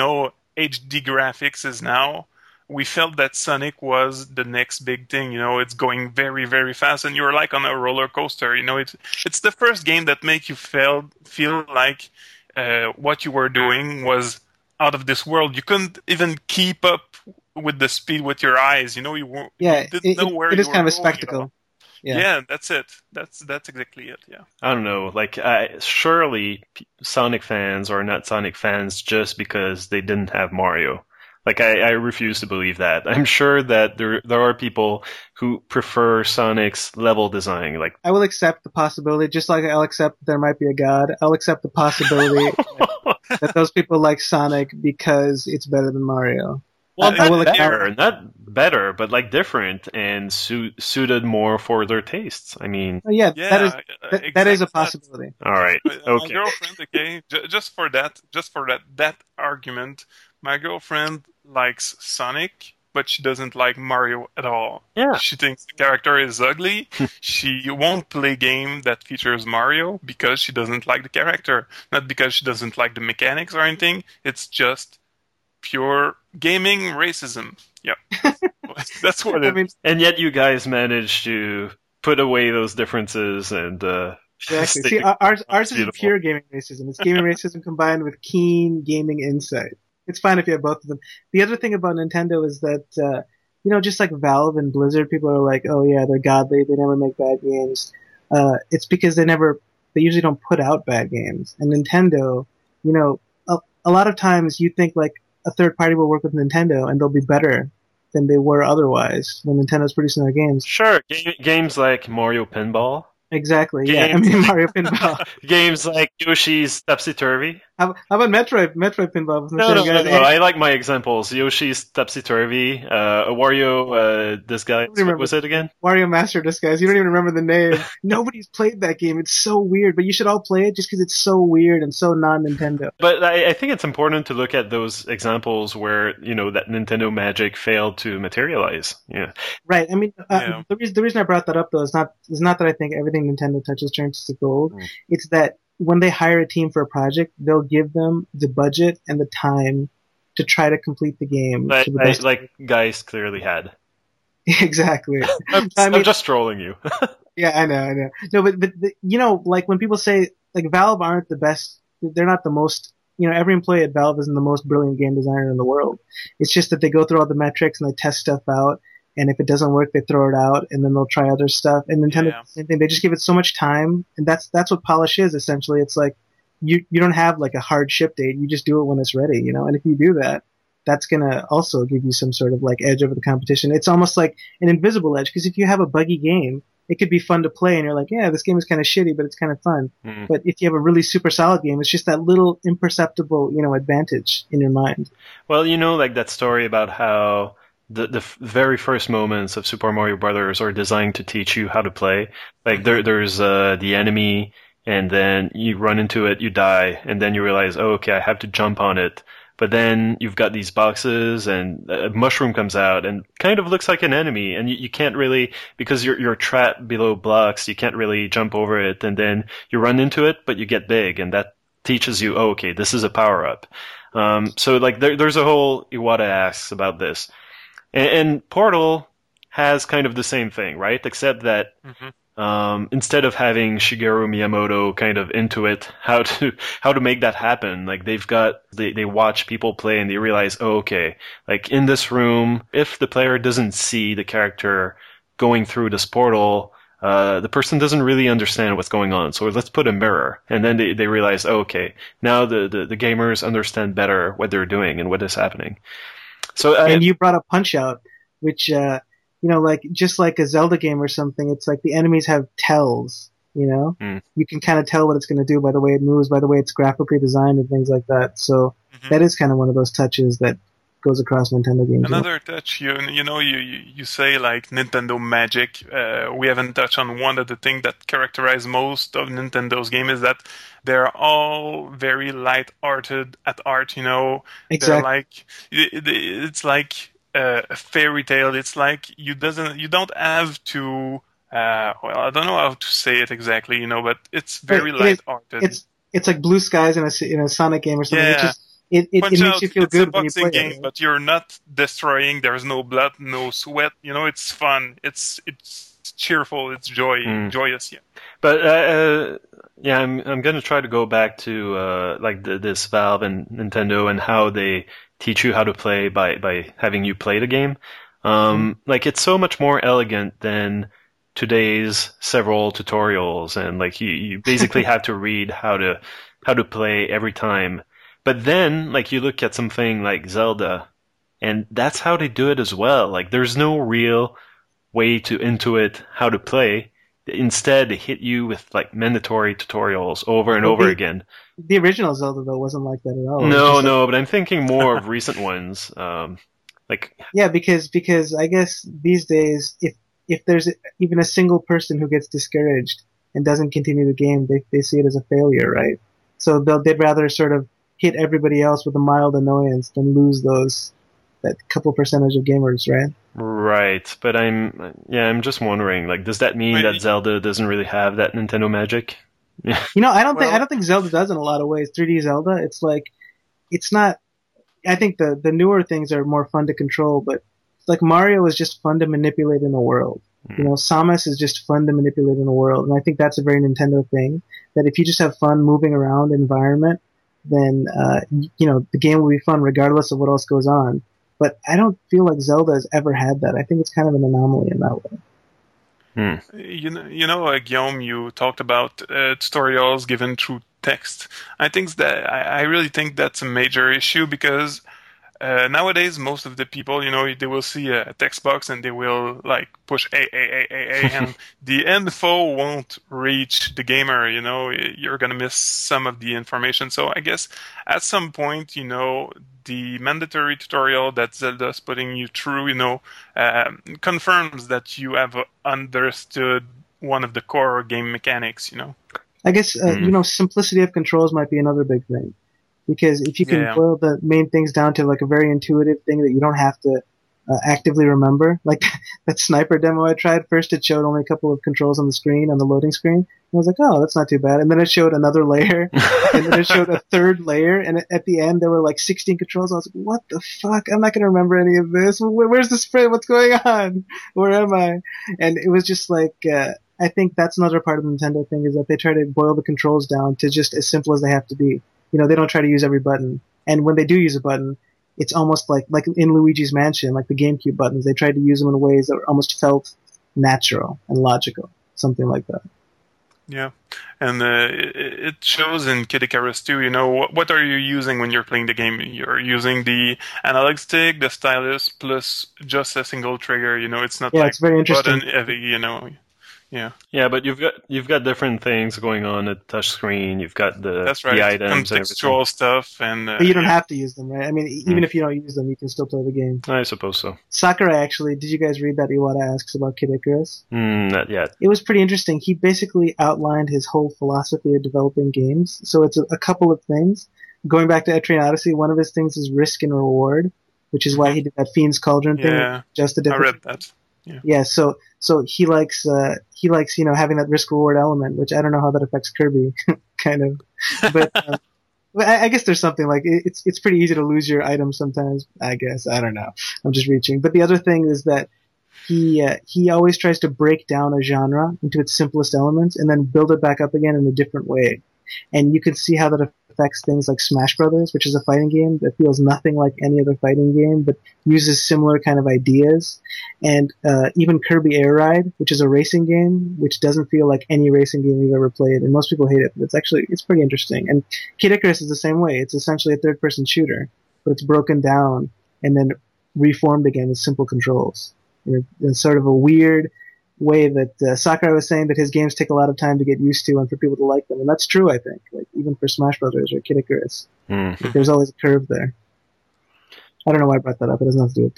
HD graphics is now. We felt that Sonic was the next big thing. It's going very, very fast, and you're like on a roller coaster. It's the first game that make you feel like what you were doing was out of this world. You couldn't even keep up with the speed with your eyes. You didn't know where it is you kind of were a spectacle. Going, Yeah, that's it. That's exactly it. Yeah. I don't know. Like, surely Sonic fans are not Sonic fans just because they didn't have Mario. Like, I refuse to believe that. I'm sure that there are people who prefer Sonic's level design. Like, I will accept the possibility, just like I'll accept there might be a god. I'll accept the possibility that those people like Sonic because it's better than Mario. Well, not better, but like different and suited more for their tastes. I mean, that is a possibility. All right, okay. My girlfriend, okay, just for that argument, my girlfriend likes Sonic, but she doesn't like Mario at all. Yeah, she thinks the character is ugly. She won't play game that features Mario because she doesn't like the character, not because she doesn't like the mechanics or anything. It's just pure gaming racism. Yeah. That's what it is. And yet you guys managed to put away those differences and exactly. See, ours is pure gaming racism. It's gaming racism combined with keen gaming insight. It's fine if you have both of them. The other thing about Nintendo is that just like Valve and Blizzard, people are like, oh yeah, they're godly, they never make bad games. It's because they usually don't put out bad games. And Nintendo, a lot of times you think like a third party will work with Nintendo and they'll be better than they were otherwise when Nintendo's producing their games. Sure, games like Mario Pinball. Exactly, Mario Pinball. Games like Yoshi's Topsy-Turvy. How about Metroid Pinball? No, I like my examples. Yoshi's Topsy-Turvy, Wario, this guy, what was it again? Wario Master Disguise. You don't even remember the name. Nobody's played that game. It's so weird, but you should all play it just because it's so weird and so non-Nintendo. But I think it's important to look at those examples where, that Nintendo magic failed to materialize. Yeah. Right. I mean, the reason I brought that up, though, is not that I think everything Nintendo touches turns to gold. It's that when they hire a team for a project, they'll give them the budget and the time to try to complete the game. Like guys clearly had. Exactly. I'm just trolling you. Yeah, I know. No, but like when people say like Valve aren't the best, they're not the most. Every employee at Valve isn't the most brilliant game designer in the world. It's just that they go through all the metrics and they test stuff out. And if it doesn't work, they throw it out, and then they'll try other stuff. And Nintendo, same thing. They just give it so much time, and that's what polish is essentially. It's like you don't have like a hard ship date. You just do it when it's ready, And if you do that, that's gonna also give you some sort of like edge over the competition. It's almost like an invisible edge, because if you have a buggy game, it could be fun to play, and you're like, yeah, this game is kind of shitty, but it's kind of fun. But if you have a really super solid game, it's just that little imperceptible, advantage in your mind. Well, like that story about how the very first moments of Super Mario Brothers are designed to teach you how to play. Like there's the enemy, and then you run into it, you die, and then you realize, oh, okay, I have to jump on it. But then you've got these boxes, and a mushroom comes out and kind of looks like an enemy, and you can't really, because you're trapped below blocks, you can't really jump over it, and then you run into it, but you get big, and that teaches you, oh, okay, this is a power-up. So like there's a whole Iwata asks about this. And Portal has kind of the same thing, right? Except that instead of having Shigeru Miyamoto kind of intuit how to make that happen, like they watch people play and they realize, oh, okay, like in this room, if the player doesn't see the character going through this portal, the person doesn't really understand what's going on. So let's put a mirror. And then they realize, oh, okay, now the gamers understand better what they're doing and what is happening. So, and you brought up Punch-Out, which like just like a Zelda game or something, it's like the enemies have tells. You can kind of tell what it's going to do by the way it moves, by the way it's graphically designed and things like that. So that is kind of one of those touches that goes across Nintendo games. Another touch, you say like Nintendo magic. We haven't touched on one of the things that characterize most of Nintendo's game is that they're all very light-hearted at art. Exactly. They're like it's like a fairy tale. It's like you don't have to. Well, I don't know how to say it exactly, but it's very light-hearted. It's like blue skies in a Sonic game or something. Yeah. It makes you feel good when you play it's a boxing game, it. but you're not destroying. There's no blood, no sweat. It's fun. It's cheerful. It's joyous. Yeah. But yeah, I'm gonna try to go back to like this Valve and Nintendo and how they teach you how to play by having you play the game. Like it's so much more elegant than today's several tutorials, and like you basically have to read how to play every time. But then, like, you look at something like Zelda, and that's how they do it as well. Like, there's no real way to intuit how to play. Instead, they hit you with, like, mandatory tutorials over and over again. The original Zelda, though, wasn't like that at all. No, but I'm thinking more of recent ones. Yeah, because I guess these days, if there's even a single person who gets discouraged and doesn't continue the game, they see it as a failure, right? So they'd rather sort of hit everybody else with a mild annoyance than lose that couple percentage of gamers, right? Right, but I'm just wondering, like, does that mean that Zelda doesn't really have that Nintendo magic? I don't think Zelda does in a lot of ways. 3D Zelda, it's like, it's not. I think the newer things are more fun to control, but like Mario is just fun to manipulate in a world. Samus is just fun to manipulate in a world, and I think that's a very Nintendo thing. That if you just have fun moving around an environment, then the game will be fun regardless of what else goes on. But I don't feel like Zelda has ever had that. I think it's kind of an anomaly in that way. Guillaume, you talked about tutorials given through text. I really think that's a major issue because nowadays most of the people, they will see a text box and they will like push A, and the info won't reach the gamer. You're gonna miss some of the information. So I guess at some point, the mandatory tutorial that Zelda's putting you through, confirms that you have understood one of the core game mechanics. I guess simplicity of controls might be another big thing. Because if you can boil the main things down to like a very intuitive thing that you don't have to actively remember, like that sniper demo I tried, first it showed only a couple of controls on the screen, on the loading screen. I was like, oh, that's not too bad. And then it showed another layer, and then it showed a third layer, and at the end there were like 16 controls. I was like, what the fuck? I'm not going to remember any of this. Where's the sprint? What's going on? Where am I? And it was just like, I think that's another part of the Nintendo thing is that they try to boil the controls down to just as simple as they have to be. They don't try to use every button. And when they do use a button, it's almost like in Luigi's Mansion, like the GameCube buttons, they tried to use them in ways that almost felt natural and logical, something like that. Yeah, and it shows in Kid Icarus too. What are you using when you're playing the game? You're using the analog stick, the stylus, plus just a single trigger. It's not like it's very interesting. Button heavy. Yeah, but you've got different things going on at touch screen. You've got the items, contextual stuff, and but you don't have to use them, right? I mean, even if you don't use them, you can still play the game. I suppose so. Sakurai, actually, did you guys read that Iwata asks about Kid Icarus? Not yet. It was pretty interesting. He basically outlined his whole philosophy of developing games. So it's a couple of things. Going back to Etrian Odyssey, one of his things is risk and reward, which is why he did that Fiend's Cauldron thing. Yeah, I read that. Yeah, so he likes having that risk reward element, which I don't know how that affects Kirby, kind of. But I guess there's something like it's pretty easy to lose your items sometimes. I guess I don't know. I'm just reaching. But the other thing is that he always tries to break down a genre into its simplest elements and then build it back up again in a different way. And you can see how that affects things like Smash Brothers, which is a fighting game that feels nothing like any other fighting game, but uses similar kind of ideas. And even Kirby Air Ride, which is a racing game, which doesn't feel like any racing game you've ever played, and most people hate it, but it's pretty interesting. And Kid Icarus is the same way. It's essentially a third-person shooter, but it's broken down and then reformed again with simple controls. in sort of a weird way that Sakurai was saying that his games take a lot of time to get used to and for people to like them. And that's true, I think. Like, even for Smash Brothers or Kid Icarus. Like, there's always a curve there. I don't know why I brought that up. It doesn't have to do with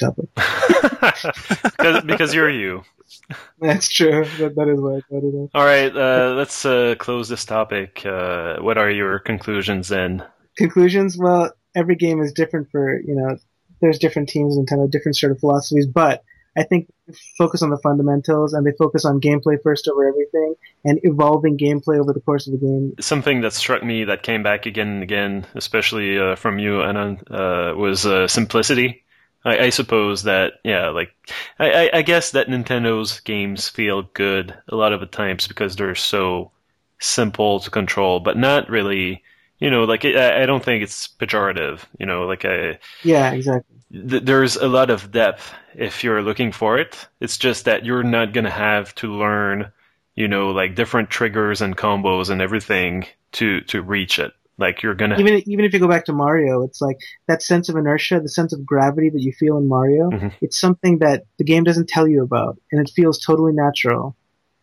the topic. because you're you. That's true. That is why I brought it up. All right, let's close this topic. What are your conclusions then? Conclusions? Well, every game is different for, there's different teams and kind of different sort of philosophies, but I think they focus on the fundamentals and they focus on gameplay first over everything and evolving gameplay over the course of the game. Something that struck me that came back again and again, especially from you, Anand, was simplicity. I suppose that, I guess that Nintendo's games feel good a lot of the times because they're so simple to control, but not really, I don't think it's pejorative, Yeah, exactly. There's a lot of depth if you're looking for it. It's just that you're not going to have to learn, different triggers and combos and everything to reach it. Like, you're going to... Even if you go back to Mario, it's like that sense of inertia, the sense of gravity that you feel in Mario, it's something that the game doesn't tell you about, and it feels totally natural,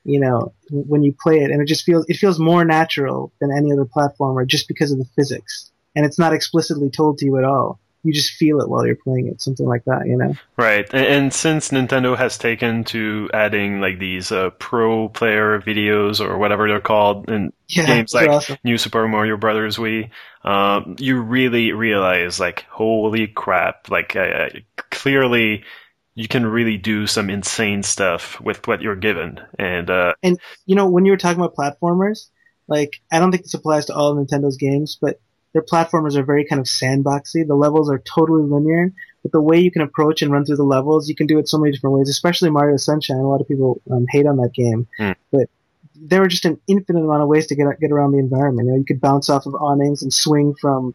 when you play it, and it feels more natural than any other platformer just because of the physics. And it's not explicitly told to you at all. You just feel it while you're playing it, something like that, Right. And since Nintendo has taken to adding like these pro player videos or whatever they're called in games like awesome. New Super Mario Brothers Wii, you really realize like, holy crap, like clearly you can really do some insane stuff with what you're given. And when you were talking about platformers, like, I don't think this applies to all of Nintendo's games, but their platformers are very kind of sandboxy. The levels are totally linear, but the way you can approach and run through the levels, you can do it so many different ways, especially Mario Sunshine. A lot of people hate on that game, but there were just an infinite amount of ways to get around the environment. You could bounce off of awnings and swing from,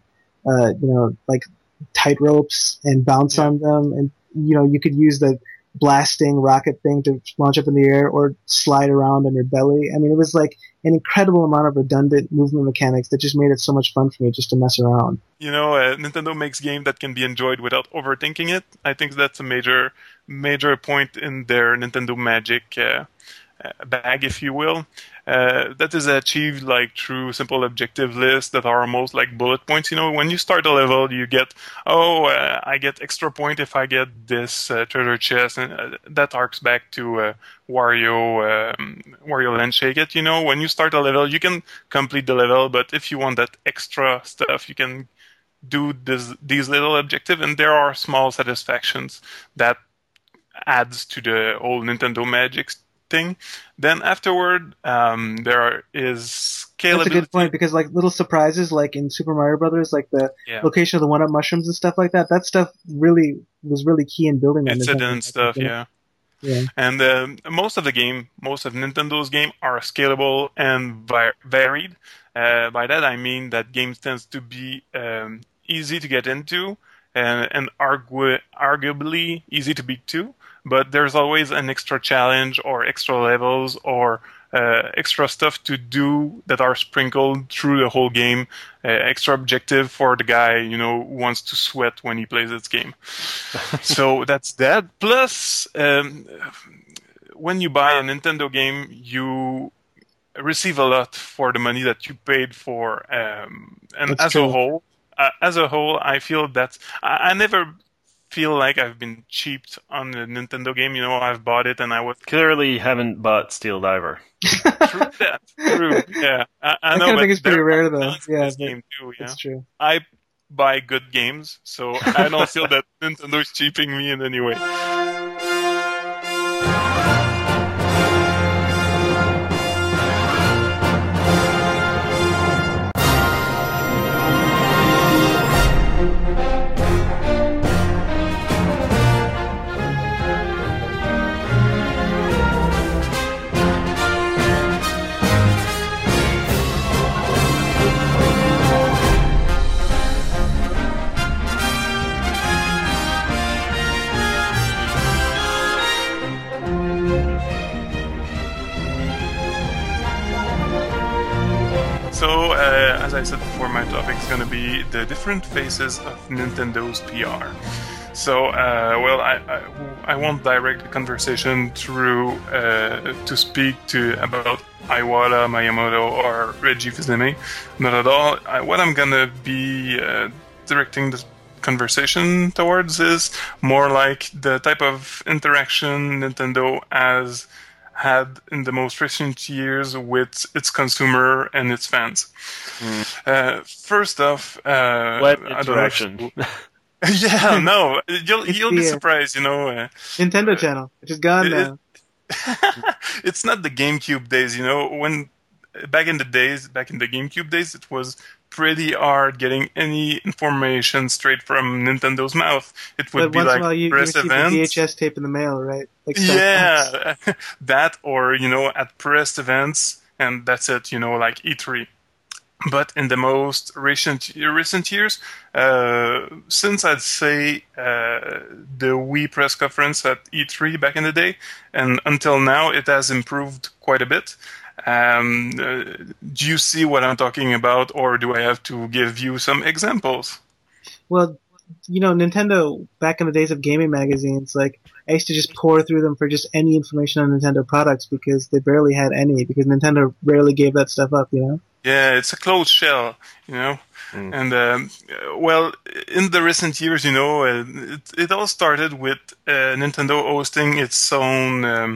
like tight ropes and bounce on them, and you could use the blasting rocket thing to launch up in the air or slide around on your belly. I mean, it was like an incredible amount of redundant movement mechanics that just made it so much fun for me just to mess around. Nintendo makes games that can be enjoyed without overthinking it. I think that's a major point in their Nintendo Magic bag, if you will. That is achieved like through simple objective lists that are almost like bullet points. When you start a level, you get, I get extra point if I get this treasure chest, and that harks back to Wario Land Shake It. When you start a level, you can complete the level, but if you want that extra stuff, you can do these little objectives, and there are small satisfactions that adds to the whole Nintendo Magic thing. Then afterward, there is scalability. That's a good point, because like little surprises, like in Super Mario Brothers, like the location of the one-up mushrooms and stuff like that. That stuff was really key in building that. Incident stuff, yeah. And most of Nintendo's game are scalable and varied. By that I mean that games tends to be easy to get into and arguably easy to beat too. But there's always an extra challenge or extra levels or extra stuff to do that are sprinkled through the whole game. Extra objective for the guy, who wants to sweat when he plays this game. So that's that. Plus, when you buy a Nintendo game, you receive a lot for the money that you paid for. And that's as true. As a whole, I feel that I never feel like I've been cheaped on the Nintendo game. I've bought it and I was... Clearly haven't bought Steel Diver. True that. True, yeah. I know, kind of think it's pretty rare, though. Yeah, this game too, That's true. I buy good games, so I don't feel that Nintendo's cheaping me in any way. So, as I said before, my topic is going to be the different phases of Nintendo's PR. So, well, I won't direct the conversation through to speak about Iwata, Miyamoto, or Reggie Fils-Aimé. Not at all. What I'm gonna be directing the conversation towards is more like the type of interaction Nintendo has had in the most recent years with its consumer and its fans. First off, what interaction? Yeah, no, you'll be surprised, Nintendo Channel, which is gone now. It's not the GameCube days, when back in the GameCube days, it was pretty hard getting any information straight from Nintendo's mouth. It would be like you press events. The VHS tape in the mail, right? Like yeah, that or at press events, and that's it. Like E3. But in the most recent years, since I'd say the Wii press conference at E3 back in the day, and until now, it has improved quite a bit. Do you see what I'm talking about, or do I have to give you some examples? Well, Nintendo, back in the days of gaming magazines, like, I used to just pour through them for just any information on Nintendo products because they barely had any, because Nintendo rarely gave that stuff up, Yeah, it's a closed shell, And, well, in the recent years, it all started with Nintendo hosting its own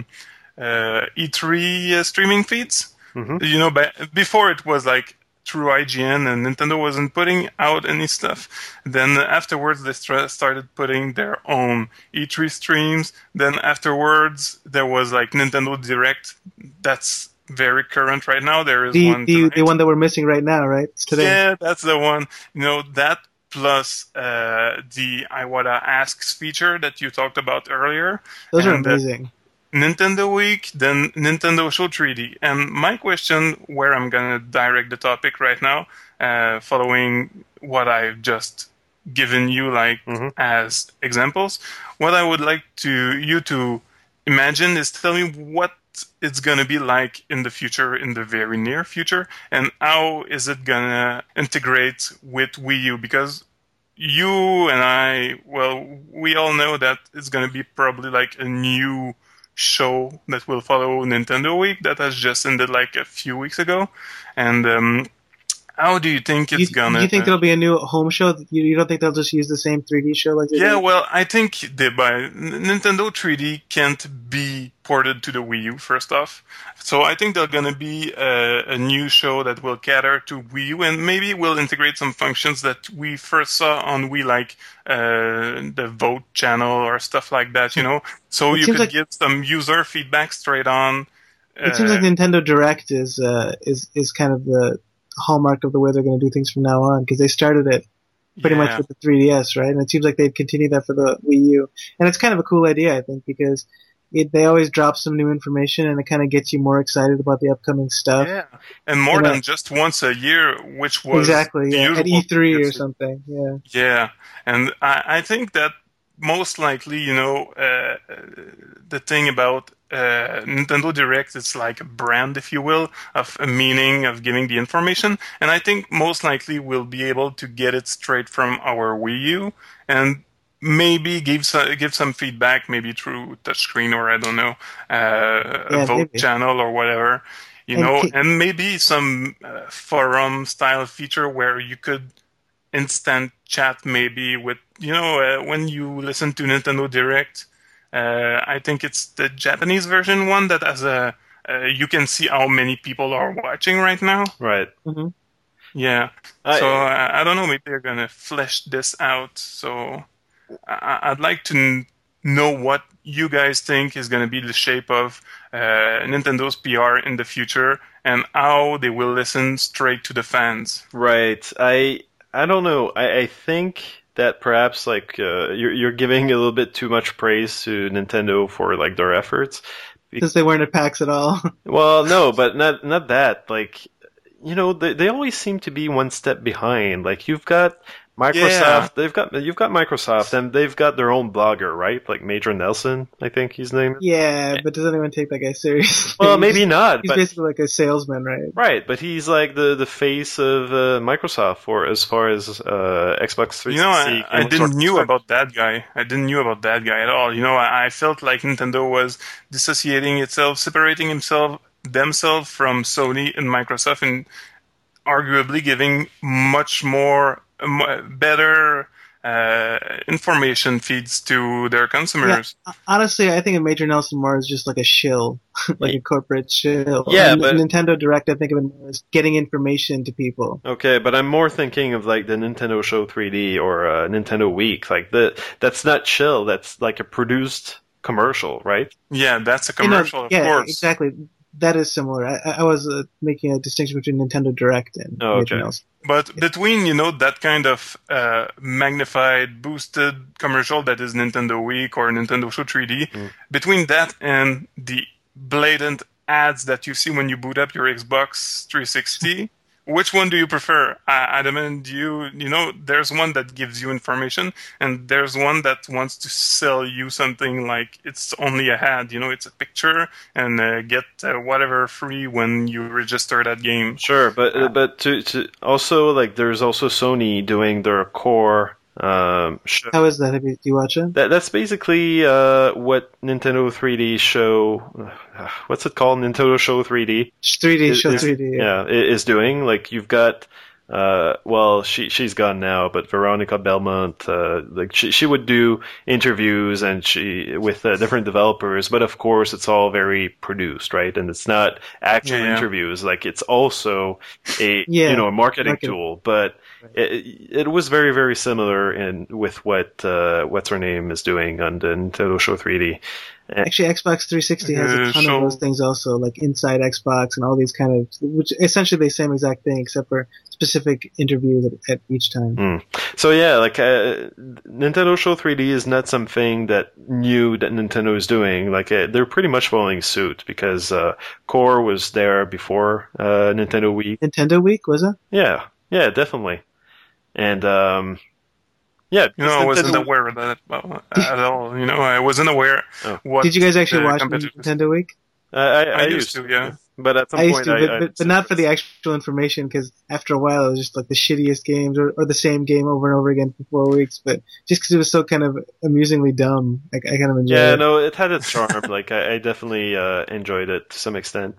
E3 streaming feeds. Mm-hmm. Before it was like through IGN, and Nintendo wasn't putting out any stuff. Then afterwards, they started putting their own E3 streams. Then afterwards, there was like Nintendo Direct. That's very current right now. There is the one that we're missing right now, right? It's today. Yeah, that's the one. That plus the Iwata Asks feature that you talked about earlier. Those are amazing. Nintendo Week, then Nintendo Show 3D. And my question, where I'm going to direct the topic right now, following what I've just given you as examples, what I would like you to imagine is tell me what it's going to be like in the future, in the very near future, and how is it going to integrate with Wii U? Because you and I, well, we all know that it's going to be probably like a new show that will follow Nintendo Week that has just ended like a few weeks ago. And how do you think it's gonna... You think there'll be a new home show? You don't think they'll just use the same 3D show like they did? Well, I think Nintendo 3D can't be ported to the Wii U, first off. So I think there's gonna be a new show that will cater to Wii U, and maybe will integrate some functions that we first saw on Wii, like the vote channel or stuff like that, So you could get some user feedback straight on. It seems like Nintendo Direct is kind of the hallmark of the way they're going to do things from now on, because they started it pretty much with the 3DS, right? And it seems like they'd continue that for the Wii U. And it's kind of a cool idea, I think, because they always drop some new information, and it kind of gets you more excited about the upcoming stuff. Yeah, and more than just once a year, which was exactly at E3 or something. Yeah. Yeah, and I think that most likely, the thing about Nintendo Direct, it's like a brand, if you will, of a meaning of giving the information, and I think most likely we'll be able to get it straight from our Wii U, and maybe give some feedback, maybe through touchscreen or I don't know, a vote channel or whatever, and maybe some forum style feature where you could instant chat maybe with, when you listen to Nintendo Direct. I think it's the Japanese version one that has you can see how many people are watching right now. Right. Mm-hmm. Yeah. So I don't know, maybe they're going to flesh this out. So I'd like to know what you guys think is going to be the shape of Nintendo's PR in the future, and how they will listen straight to the fans. Right. I don't know. I think that perhaps you're giving a little bit too much praise to Nintendo for like their efforts, because they weren't at PAX at all. Well, no, but not that. Like, they always seem to be one step behind. Like, you've got Microsoft, you've got Microsoft, and they've got their own blogger, right? Like Major Nelson, I think his name is. Yeah, but does anyone take that guy seriously? Well, maybe not. He's but, basically like a salesman, right? Right, but he's like the face of Microsoft for as far as Xbox 360. You know, I didn't knew about that guy. I didn't knew about that guy at all. You know, I felt like Nintendo was dissociating itself, separating themselves from Sony and Microsoft, and arguably giving much more better information feeds to their consumers. Yeah, honestly, I think of Major Nelson more as just like a shill, like a corporate shill. Yeah, and but Nintendo Direct, I think of it more as getting information to people. Okay, but I'm more thinking of like the Nintendo Show 3D or Nintendo Week. Like that's not chill. That's like a produced commercial, right? Yeah, that's a commercial, of course. Exactly. That is similar. I was making a distinction between Nintendo Direct and anything else. But between, that kind of magnified, boosted commercial that is Nintendo Week or Nintendo Show 3D, between that and the blatant ads that you see when you boot up your Xbox 360, which one do you prefer? Adam, and there's one that gives you information, and there's one that wants to sell you something like it's only a ad. It's a picture, and get whatever free when you register that game. Sure, but to also like there's also Sony doing their core show. How is that? Do you watch it? That's basically what Nintendo 3D show. What's it called? Nintendo Show 3D. 3D. Yeah, is doing. Like you've got. She's gone now, but Veronica Belmont, like she would do interviews and with different developers, but of course it's all very produced, right? And it's not actual interviews. Like it's also a marketing tool, but it was very, very similar with what what's her name is doing on the Nintendo Show 3D. Actually, Xbox 360 has a ton of those things also, like Inside Xbox and all these kind of, which essentially the same exact thing except for specific interviews at each time. So yeah, like Nintendo Show 3D is not something that new that Nintendo is doing. Like they're pretty much following suit because Core was there before Nintendo Week. Nintendo Week, was it? Yeah, definitely. And I wasn't aware of that at all. I wasn't aware. What did you guys actually watch Nintendo Week? I used to, yeah. But at some point, but not for the actual information, because after a while it was just like the shittiest games or the same game over and over again for 4 weeks. But just because it was so kind of amusingly dumb, I kind of enjoyed it. Yeah, no, it had its charm. Like I definitely enjoyed it to some extent.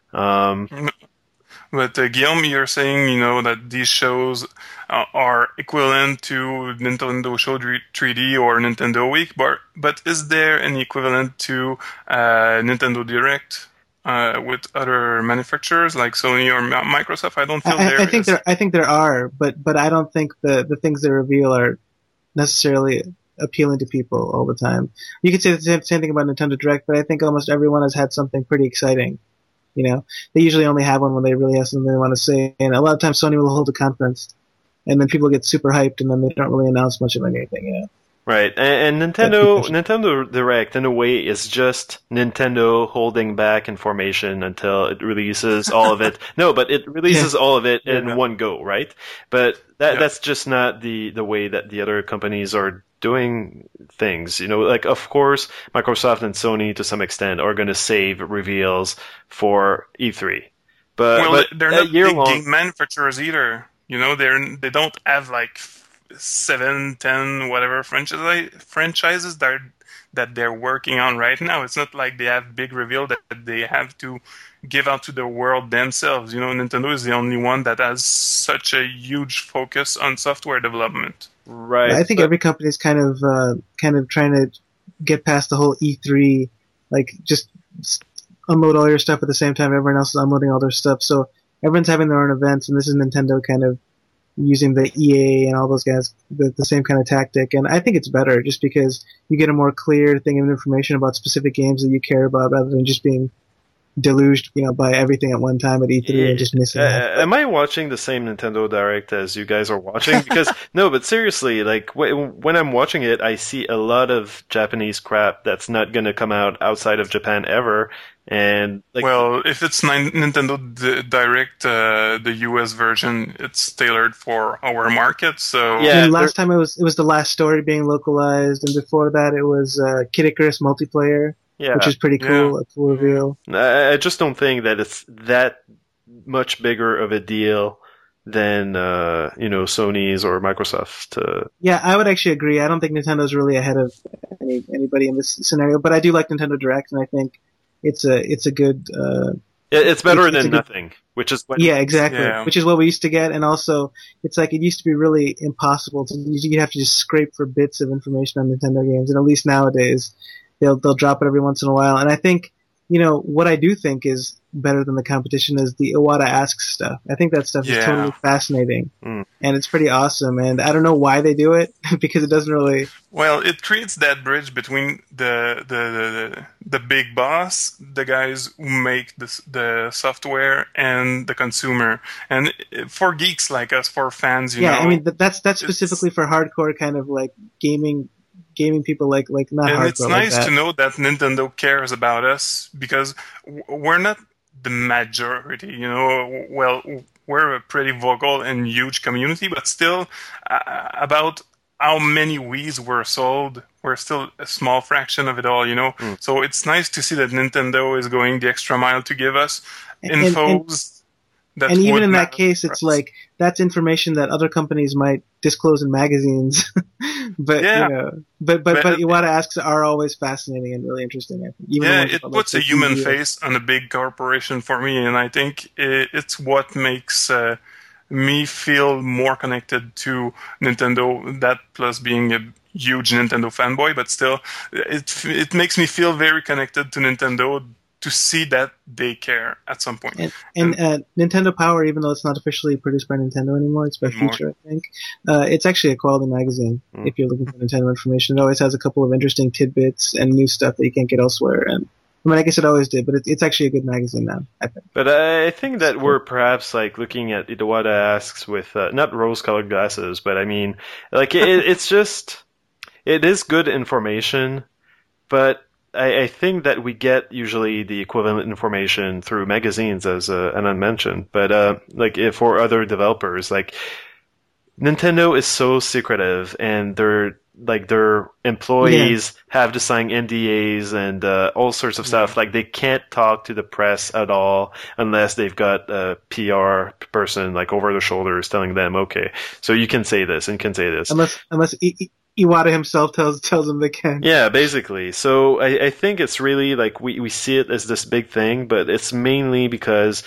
But Guillaume, you're saying, that these shows are equivalent to Nintendo Show 3D or Nintendo Week, but is there an equivalent to Nintendo Direct with other manufacturers like Sony or Microsoft? I don't feel I think there are, but I don't think the things they reveal are necessarily appealing to people all the time. You could say the same thing about Nintendo Direct, but I think almost everyone has had something pretty exciting. They usually only have one when they really have something they want to say. And a lot of times Sony will hold a conference, and then people get super hyped, and then they don't really announce much of anything. Right, and Nintendo Direct, in a way, is just Nintendo holding back information until it releases all of it. No, but it releases all of it in one go, right? But that's just not the way that the other companies are doing things. Like, of course, Microsoft and Sony, to some extent, are going to save reveals for E3. But they're not big game manufacturers either. They don't have like 7, 10, whatever franchises that they're working on right now. It's not like they have big reveal that they have to give out to the world themselves. Nintendo is the only one that has such a huge focus on software development. Right. I think every company is kind of trying to get past the whole E3, like just unload all your stuff at the same time everyone else is unloading all their stuff. So everyone's having their own events, and this is Nintendo kind of using the EA and all those guys, the same kind of tactic. And I think it's better just because you get a more clear thing of information about specific games that you care about rather than just being deluged, by everything at one time at E3 and just missing it. Am I watching the same Nintendo Direct as you guys are watching? Because no, but seriously, like when I'm watching it, I see a lot of Japanese crap that's not going to come out outside of Japan ever. And well, if it's Nintendo Direct, the US version, it's tailored for our market. So yeah, and last time it was the last story being localized, and before that it was Kid Icarus multiplayer. Yeah. Which is pretty cool. A cool reveal. I just don't think that it's that much bigger of a deal than Sony's or Microsoft. Yeah, I would actually agree. I don't think Nintendo's really ahead of anybody in this scenario, but I do like Nintendo Direct, and I think it's a good. It's better than nothing, which is what. Yeah, exactly. Yeah. Which is what we used to get, and also it's like it used to be really impossible to. You have to just scrape for bits of information on Nintendo games, and at least nowadays. They'll drop it every once in a while, and I think what I do think is better than the competition is the Iwata Asks stuff. I think that stuff is totally fascinating, and it's pretty awesome. And I don't know why they do it because it doesn't really. Well, it creates that bridge between the big boss, the guys who make the software, and the consumer. And for geeks like us, for fans, I mean that's specifically for hardcore kind of like gaming people like not hardcore. And it's nice like to know that Nintendo cares about us because we're not the majority, Well, we're a pretty vocal and huge community, but still, about how many Wiis were sold, we're still a small fraction of it all, So it's nice to see that Nintendo is going the extra mile to give us infos. And even in that case, it's like that's information that other companies might disclose in magazines. but Iwata Asks are always fascinating and really interesting. I think. Even it puts a human face on a big corporation for me, and I think it's what makes me feel more connected to Nintendo. That plus being a huge Nintendo fanboy, but still, it makes me feel very connected to Nintendo. To see that they care at some point. And Nintendo Power, even though it's not officially produced by Nintendo anymore, it's by Future, I think. It's actually a quality magazine. If you're looking for Nintendo information, it always has a couple of interesting tidbits and new stuff that you can't get elsewhere. And I mean, I guess it always did, but it's actually a good magazine now, I think. But I think that we're perhaps like looking at Iwata Asks with not rose-colored glasses, but I mean, like it's just it is good information, but I think that we get usually the equivalent information through magazines, as Anand mentioned. But for other developers, like Nintendo is so secretive, and their employees have to sign NDAs and all sorts of stuff. Like they can't talk to the press at all unless they've got a PR person like over their shoulders telling them, okay, so you can say this and can say this. Unless Iwata himself tells them they can. Yeah, basically. So I think it's really like we see it as this big thing, but it's mainly because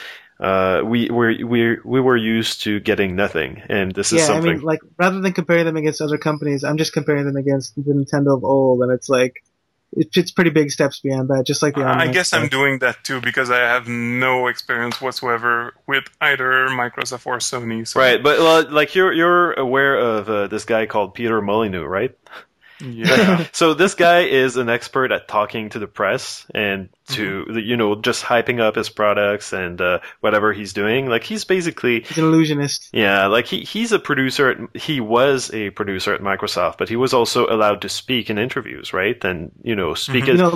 we were used to getting nothing, and this is something. I mean, like rather than comparing them against other companies, I'm just comparing them against the Nintendo of old, and it's like it's pretty big steps beyond that. Just like the I guess I'm doing that too because I have no experience whatsoever with either Microsoft or Sony. So. Right, but like you're aware of this guy called Peter Molyneux, right? Yeah. So this guy is an expert at talking to the press and to just hyping up his products and whatever he's doing. Like he's an illusionist. Yeah, like he was a producer at Microsoft, but he was also allowed to speak in interviews, right? And speak as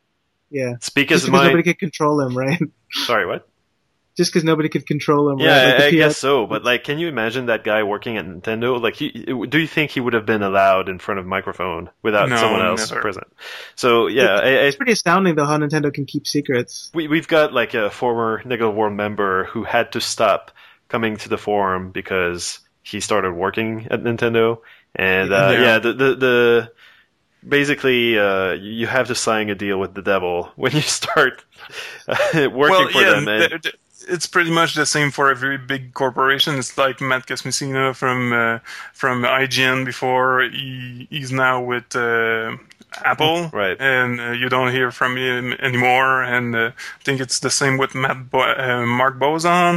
speak as nobody could control him, right? Sorry, what? Just because nobody could control him. Yeah, right? I guess so. But can you imagine that guy working at Nintendo? Do you think he would have been allowed in front of a microphone without someone else present? So it's pretty astounding though how Nintendo can keep secrets. We've got like a former Negative World member who had to stop coming to the forum because he started working at Nintendo, and the basically you have to sign a deal with the devil when you start working for them. It's pretty much the same for every big corporation. It's like Matt Casmicina from IGN before. He's now with Apple, right? And you don't hear from him anymore. And I think it's the same with Mark Bozon.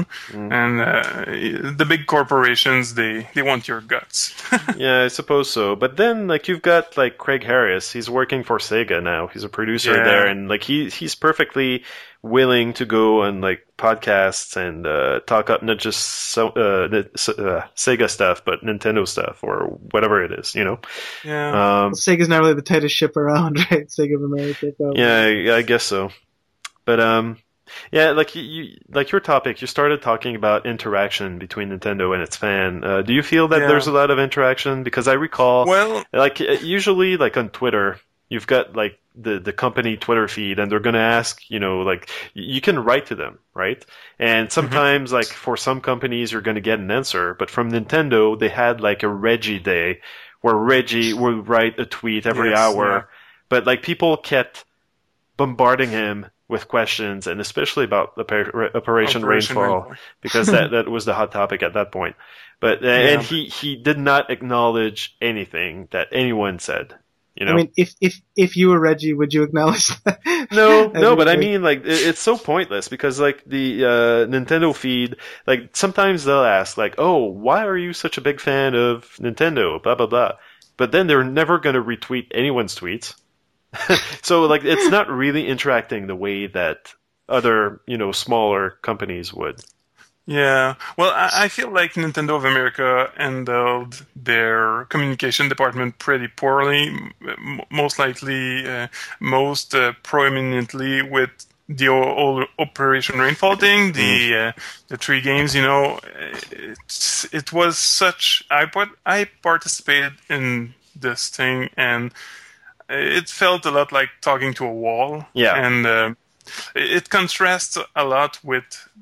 And the big corporations, they want your guts. Yeah, I suppose so. But then you've got Craig Harris. He's working for Sega now. He's a producer there, and he's perfectly willing to go on like podcasts and talk up not just Sega stuff, but Nintendo stuff or whatever it is, you know. Yeah. Sega's not really the tightest ship around, right? Sega of America. Probably. Yeah, I guess so. But yeah, like like your topic, you started talking about interaction between Nintendo and its fan. Do you feel that there's a lot of interaction? Because I recall, like usually, like on Twitter, you've got like the company Twitter feed, and they're gonna ask, you know, like you can write to them, right? And sometimes, like for some companies, you're gonna get an answer, but from Nintendo, they had like a Reggie Day where Reggie would write a tweet every hour, but like people kept bombarding him with questions, and especially about Operation Rainfall, because that was the hot topic at that point. But and he did not acknowledge anything that anyone said. You know? I mean, if you were Reggie, would you acknowledge that? No, but I mean, like, it's so pointless because, like, the Nintendo feed, like, sometimes they'll ask, like, oh, why are you such a big fan of Nintendo? Blah, blah, blah. But then they're never going to retweet anyone's tweets. So, like, it's not really interacting the way that other, you know, smaller companies would. Yeah, well, I feel like Nintendo of America handled their communication department pretty poorly, most likely, most prominently with the old Operation Rainfall thing, the 3 games, you know. It was such... I participated in this thing, and it felt a lot like talking to a wall. Yeah. And it contrasts a lot with...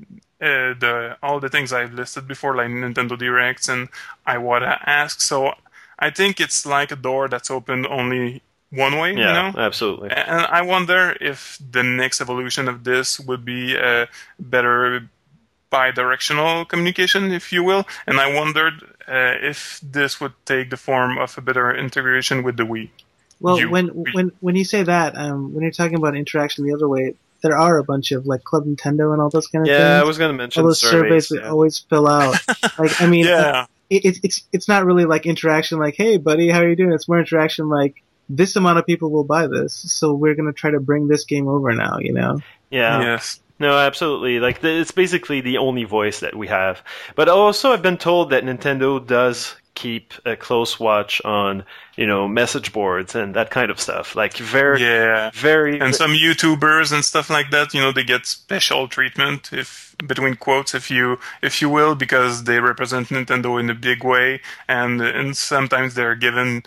all the things I've listed before, like Nintendo Directs and Iwata Ask. So I think it's like a door that's opened only one way, you know? Absolutely. And I wonder if the next evolution of this would be a better bi-directional communication, if you will. And I wondered if this would take the form of a better integration with the Wii. Well, when you say that, when you're talking about interaction the other way, there are a bunch of like Club Nintendo and all those kind of things. Yeah, I was going to mention all those surveys that always fill out. Like, I mean, it's not really like interaction like, hey, buddy, how are you doing? It's more interaction like, this amount of people will buy this, so we're going to try to bring this game over now, you know? Yeah. Yes. No, absolutely. Like, it's basically the only voice that we have. But also, I've been told that Nintendo does keep a close watch on, you know, message boards and that kind of stuff. Like, very... And some YouTubers and stuff like that, you know, they get special treatment, between quotes, if you will, because they represent Nintendo in a big way, and sometimes they're given...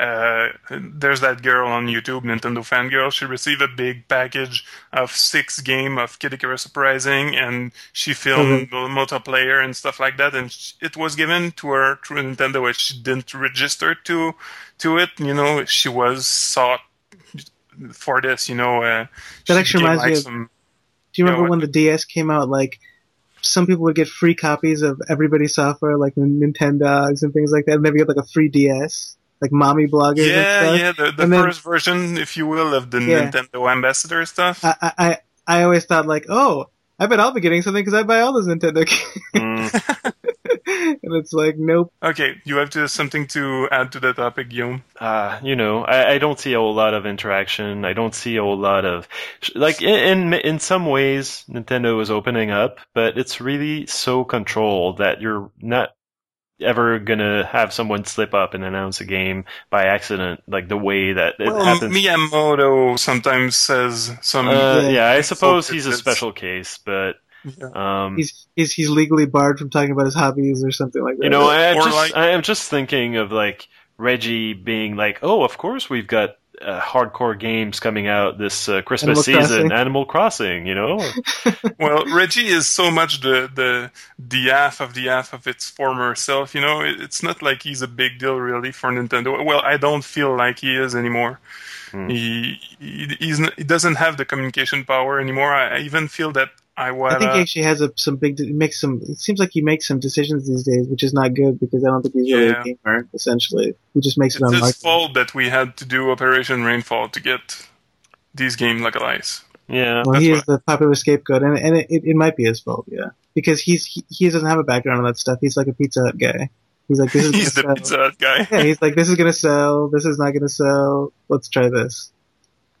there's that girl on YouTube, Nintendo Fangirl. She received a big package of 6 games of Kid Icarus Uprising, and she filmed multiplayer and stuff like that, and it was given to her through Nintendo, and she didn't register to it. You know, she was sought for this, you know. That actually reminds me of... Do you remember when the DS came out, like, some people would get free copies of everybody's software, like Nintendogs and things like that, and then we get like a free DS? Like mommy bloggers and stuff. The first version, if you will, of the Nintendo Ambassador stuff. I always thought like, oh, I bet I'll be getting something because I buy all those Nintendo games. And it's like, nope. Okay, you have something to add to the topic, Guillaume? You know, I don't see a whole lot of interaction. I don't see a whole lot of... Like, in some ways, Nintendo is opening up, but it's really so controlled that you're not ever gonna have someone slip up and announce a game by accident, like the way that it happens. Miyamoto sometimes says some. I suppose he's a special case, but he's legally barred from talking about his hobbies or something like that. You know, I am just thinking of like Reggie being like, "Oh, of course we've got hardcore games coming out this Christmas season, Animal Crossing," you know? Well, Reggie is so much the half of its former self, you know? It's not like he's a big deal really for Nintendo. Well, I don't feel like he is anymore. He doesn't have the communication power anymore. I even feel that I think he actually has it seems like he makes some decisions these days, which is not good because I don't think he's really a gamer, essentially. He just makes it on market. It's his fault that we had to do Operation Rainfall to get these games localized. Yeah. Well, he is the popular scapegoat, and it might be his fault, yeah. Because he doesn't have a background on that stuff. He's like a Pizza Hut guy. He's like, this is he's the sell. Pizza Hut guy. Yeah, he's like, this is gonna sell, this is not gonna sell, let's try this.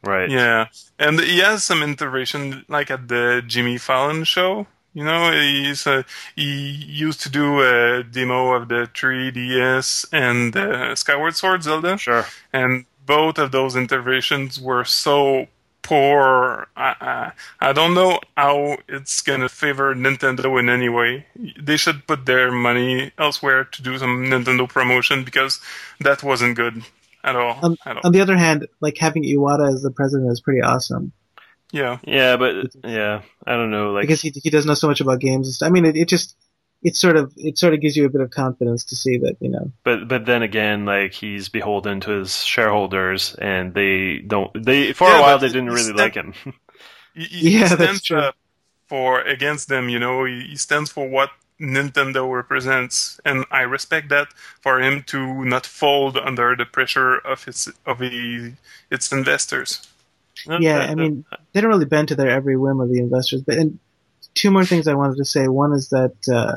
Right. Yeah, and he has some intervention, like at the Jimmy Fallon show. You know, he used to do a demo of the 3DS and Skyward Sword Zelda. Sure. And both of those interventions were so poor. I don't know how it's gonna favor Nintendo in any way. They should put their money elsewhere to do some Nintendo promotion, because that wasn't good at all. On the other hand, like having Iwata as the president is pretty awesome. Yeah. Yeah, but I don't know, like, because he does know so much about games and stuff. I mean, it sort of gives you a bit of confidence to see that, you know. But then again, like, he's beholden to his shareholders, and they for a while they didn't really like him. He that's stands true. up against them, you know. He stands for what Nintendo represents, and I respect that, for him to not fold under the pressure of its investors. Yeah, I mean, they don't really bend to their every whim of the investors. And two more things I wanted to say. One is that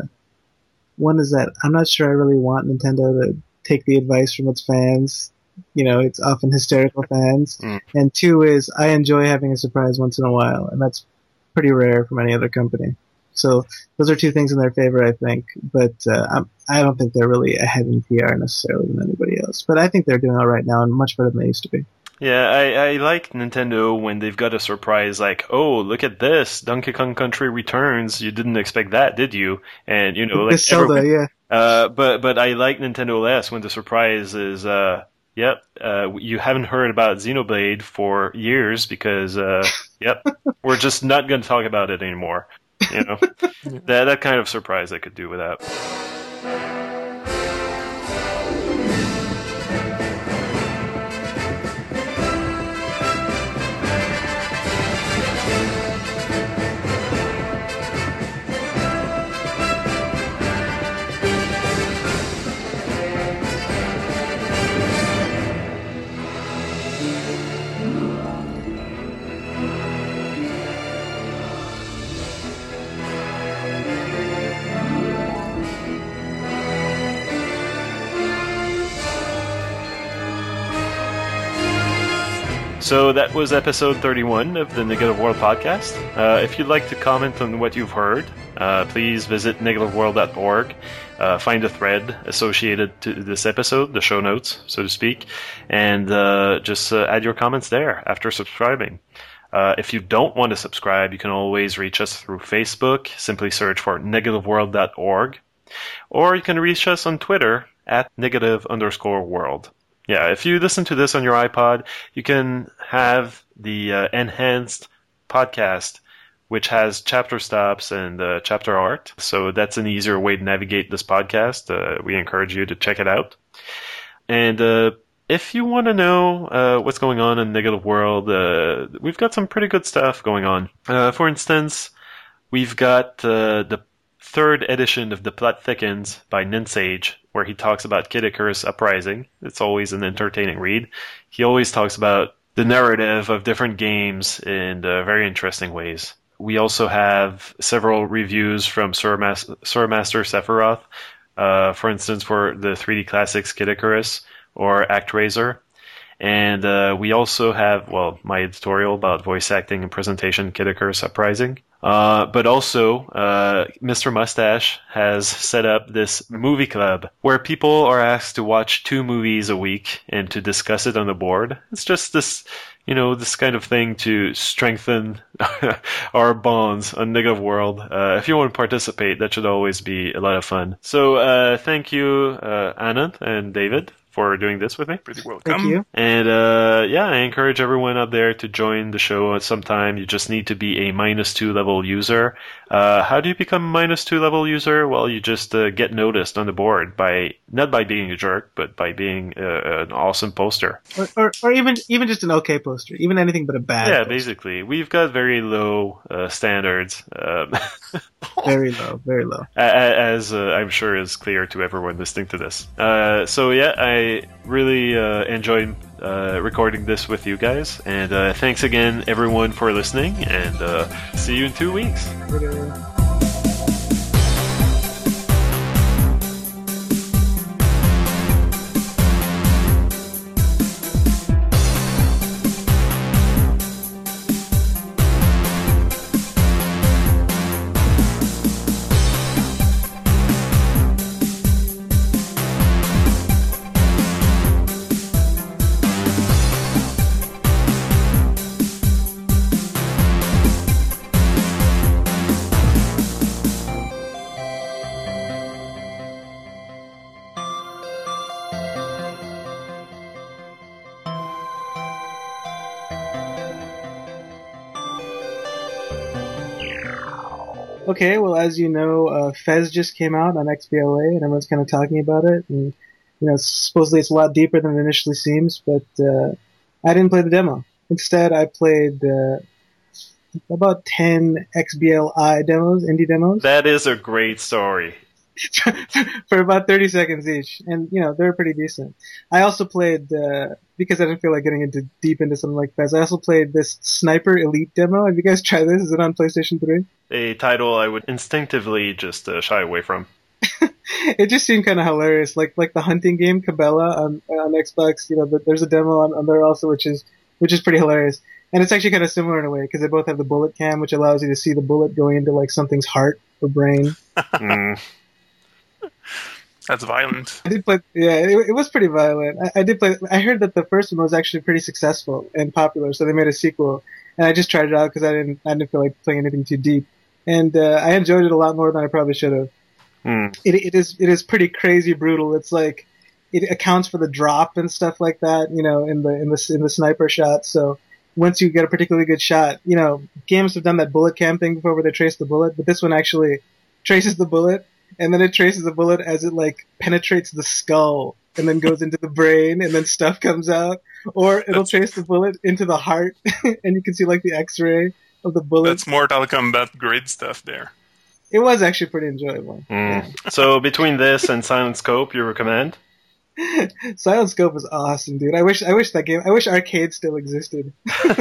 I'm not sure I really want Nintendo to take the advice from its fans. You know, it's often hysterical fans. And two is I enjoy having a surprise once in a while, and that's pretty rare from any other company. So those are two things in their favor, I think. But I don't think they're really ahead in PR necessarily than anybody else. But I think they're doing all right now, and much better than they used to be. Yeah, I like Nintendo when they've got a surprise, like, oh, look at this, Donkey Kong Country Returns. You didn't expect that, did you? And, you know, like, Zelda, yeah. But I like Nintendo less when the surprise is, you haven't heard about Xenoblade for years because, we're just not going to talk about it anymore. You know, that kind of surprise I could do without. So that was episode 31 of the Negative World podcast. If you'd like to comment on what you've heard, please visit negativeworld.org, find a thread associated to this episode, the show notes, so to speak, and just add your comments there after subscribing. If you don't want to subscribe, you can always reach us through Facebook. Simply search for negativeworld.org. Or you can reach us on Twitter at negative_world. Yeah, if you listen to this on your iPod, you can have the enhanced podcast, which has chapter stops and chapter art. So that's an easier way to navigate this podcast. We encourage you to check it out. And if you want to know what's going on in Negative World, we've got some pretty good stuff going on. For instance, we've got the third edition of The Plot Thickens by Ninsage, where he talks about Kid Icarus Uprising. It's always an entertaining read. He always talks about the narrative of different games in very interesting ways. We also have several reviews from Sir Master Sephiroth, for instance, for the 3D Classics Kid Icarus or ActRaiser. And we also have, my editorial about voice acting and presentation Kid Icarus Uprising. But also, Mr. Mustache has set up this movie club where people are asked to watch 2 movies a week and to discuss it on the board. It's just this, this kind of thing to strengthen our bonds on Negative World. If you want to participate, that should always be a lot of fun. So, thank you, Anand and David, for doing this with me. Pretty welcome. Thank you. And I encourage everyone out there to join the show at some time. You just need to be a -2 level user. How do you become a -2 level user? Well, you just get noticed on the board not by being a jerk, but by being an awesome poster. Or even just an okay poster. Even anything but a bad Yeah, poster. basically. We've got very low standards. Very low, very low. As I'm sure is clear to everyone listening to this. I really enjoyed recording this with you guys. And thanks again, everyone, for listening. And see you in 2 weeks. Later. Okay, well, as you know, Fez just came out on XBLA, and everyone's kind of talking about it. And supposedly it's a lot deeper than it initially seems, but I didn't play the demo. Instead, I played about 10 XBLI demos, indie demos. That is a great story. For about 30 seconds each, and they're pretty decent. I also played because I didn't feel like getting deep into something like Fez. I also played this Sniper Elite demo. Have you guys tried this? Is it on PlayStation 3? A title I would instinctively just shy away from. It just seemed kind of hilarious, like the hunting game Cabela on Xbox. There's a demo on there also, which is pretty hilarious. And it's actually kind of similar in a way because they both have the bullet cam, which allows you to see the bullet going into like something's heart or brain. That's violent. I did play. Yeah, it was pretty violent. I did play. I heard that the first one was actually pretty successful and popular, so they made a sequel. And I just tried it out because I didn't feel like playing anything too deep, and I enjoyed it a lot more than I probably should have. It is pretty crazy brutal. It's like it accounts for the drop and stuff like that, in the sniper shot. So once you get a particularly good shot, games have done that bullet cam thing before where they trace the bullet, but this one actually traces the bullet. And then it traces the bullet as it like penetrates the skull and then goes into the brain and then stuff comes out. Or it'll trace the bullet into the heart and you can see like the x-ray of the bullet. That's Mortal Kombat grade stuff there. It was actually pretty enjoyable. Yeah. So between this and Silent Scope, you recommend? Silent Scope is awesome, dude. I wish arcade still existed.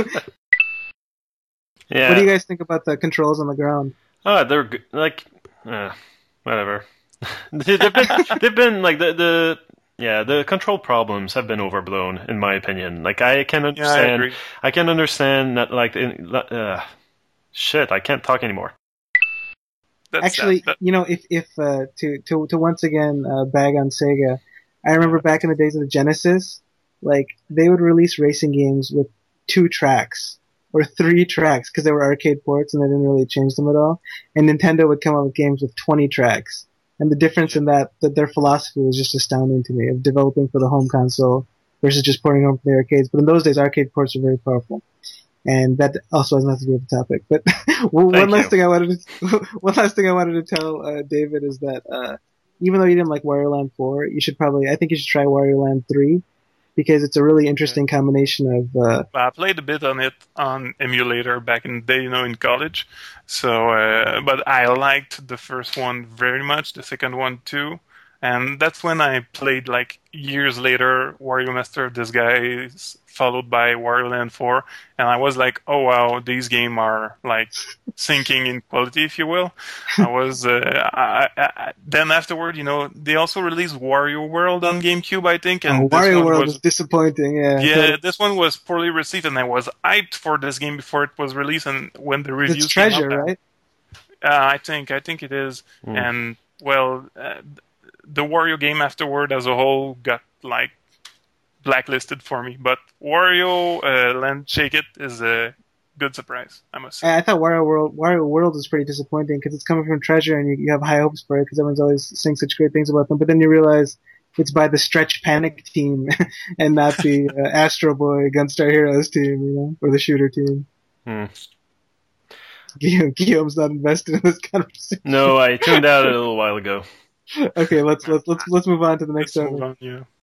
Yeah. What do you guys think about the controls on the ground? Oh, they're good. Like, whatever. they've been like the control problems have been overblown in my opinion. Like I can understand. Yeah, I can understand that. Like, shit, I can't talk anymore. Actually, if to once again bag on Sega, I remember back in the days of the Genesis, like they would release racing games with 2 tracks or 3 tracks because they were arcade ports and they didn't really change them at all. And Nintendo would come out with games with 20 tracks. And the difference in that their philosophy was just astounding to me of developing for the home console versus just porting them from the arcades. But in those days, arcade ports were very powerful. And that also has nothing to do with the topic. But one last thing I wanted to tell David is that even though you didn't like Wario Land 4, I think you should try Wario Land 3. Because it's a really interesting combination of... I played a bit on it on emulator back in the day, in college. So, but I liked the first one very much, the second one too. And that's when I played, like, years later, Wario Master of Disguise, followed by Wario Land 4. And I was like, oh wow, these games are, like, sinking in quality, if you will. I was, then afterward, they also released Wario World on GameCube, I think. And Wario World was disappointing, yeah. Yeah, this one was poorly received, and I was hyped for this game before it was released, and when the reviews It's Treasure, came out, right? I think it is. And, well, the Wario game afterward as a whole got, like, blacklisted for me. But Wario Land Shake It is a good surprise, I must say. I thought Wario World was pretty disappointing because it's coming from Treasure and you have high hopes for it because everyone's always saying such great things about them. But then you realize it's by the Stretch Panic team and not the Astro Boy Gunstar Heroes team, or the Shooter team. Guillaume's not invested in this conversation. No, I tuned out a little while ago. Okay, let's move on to the next topic. Yeah.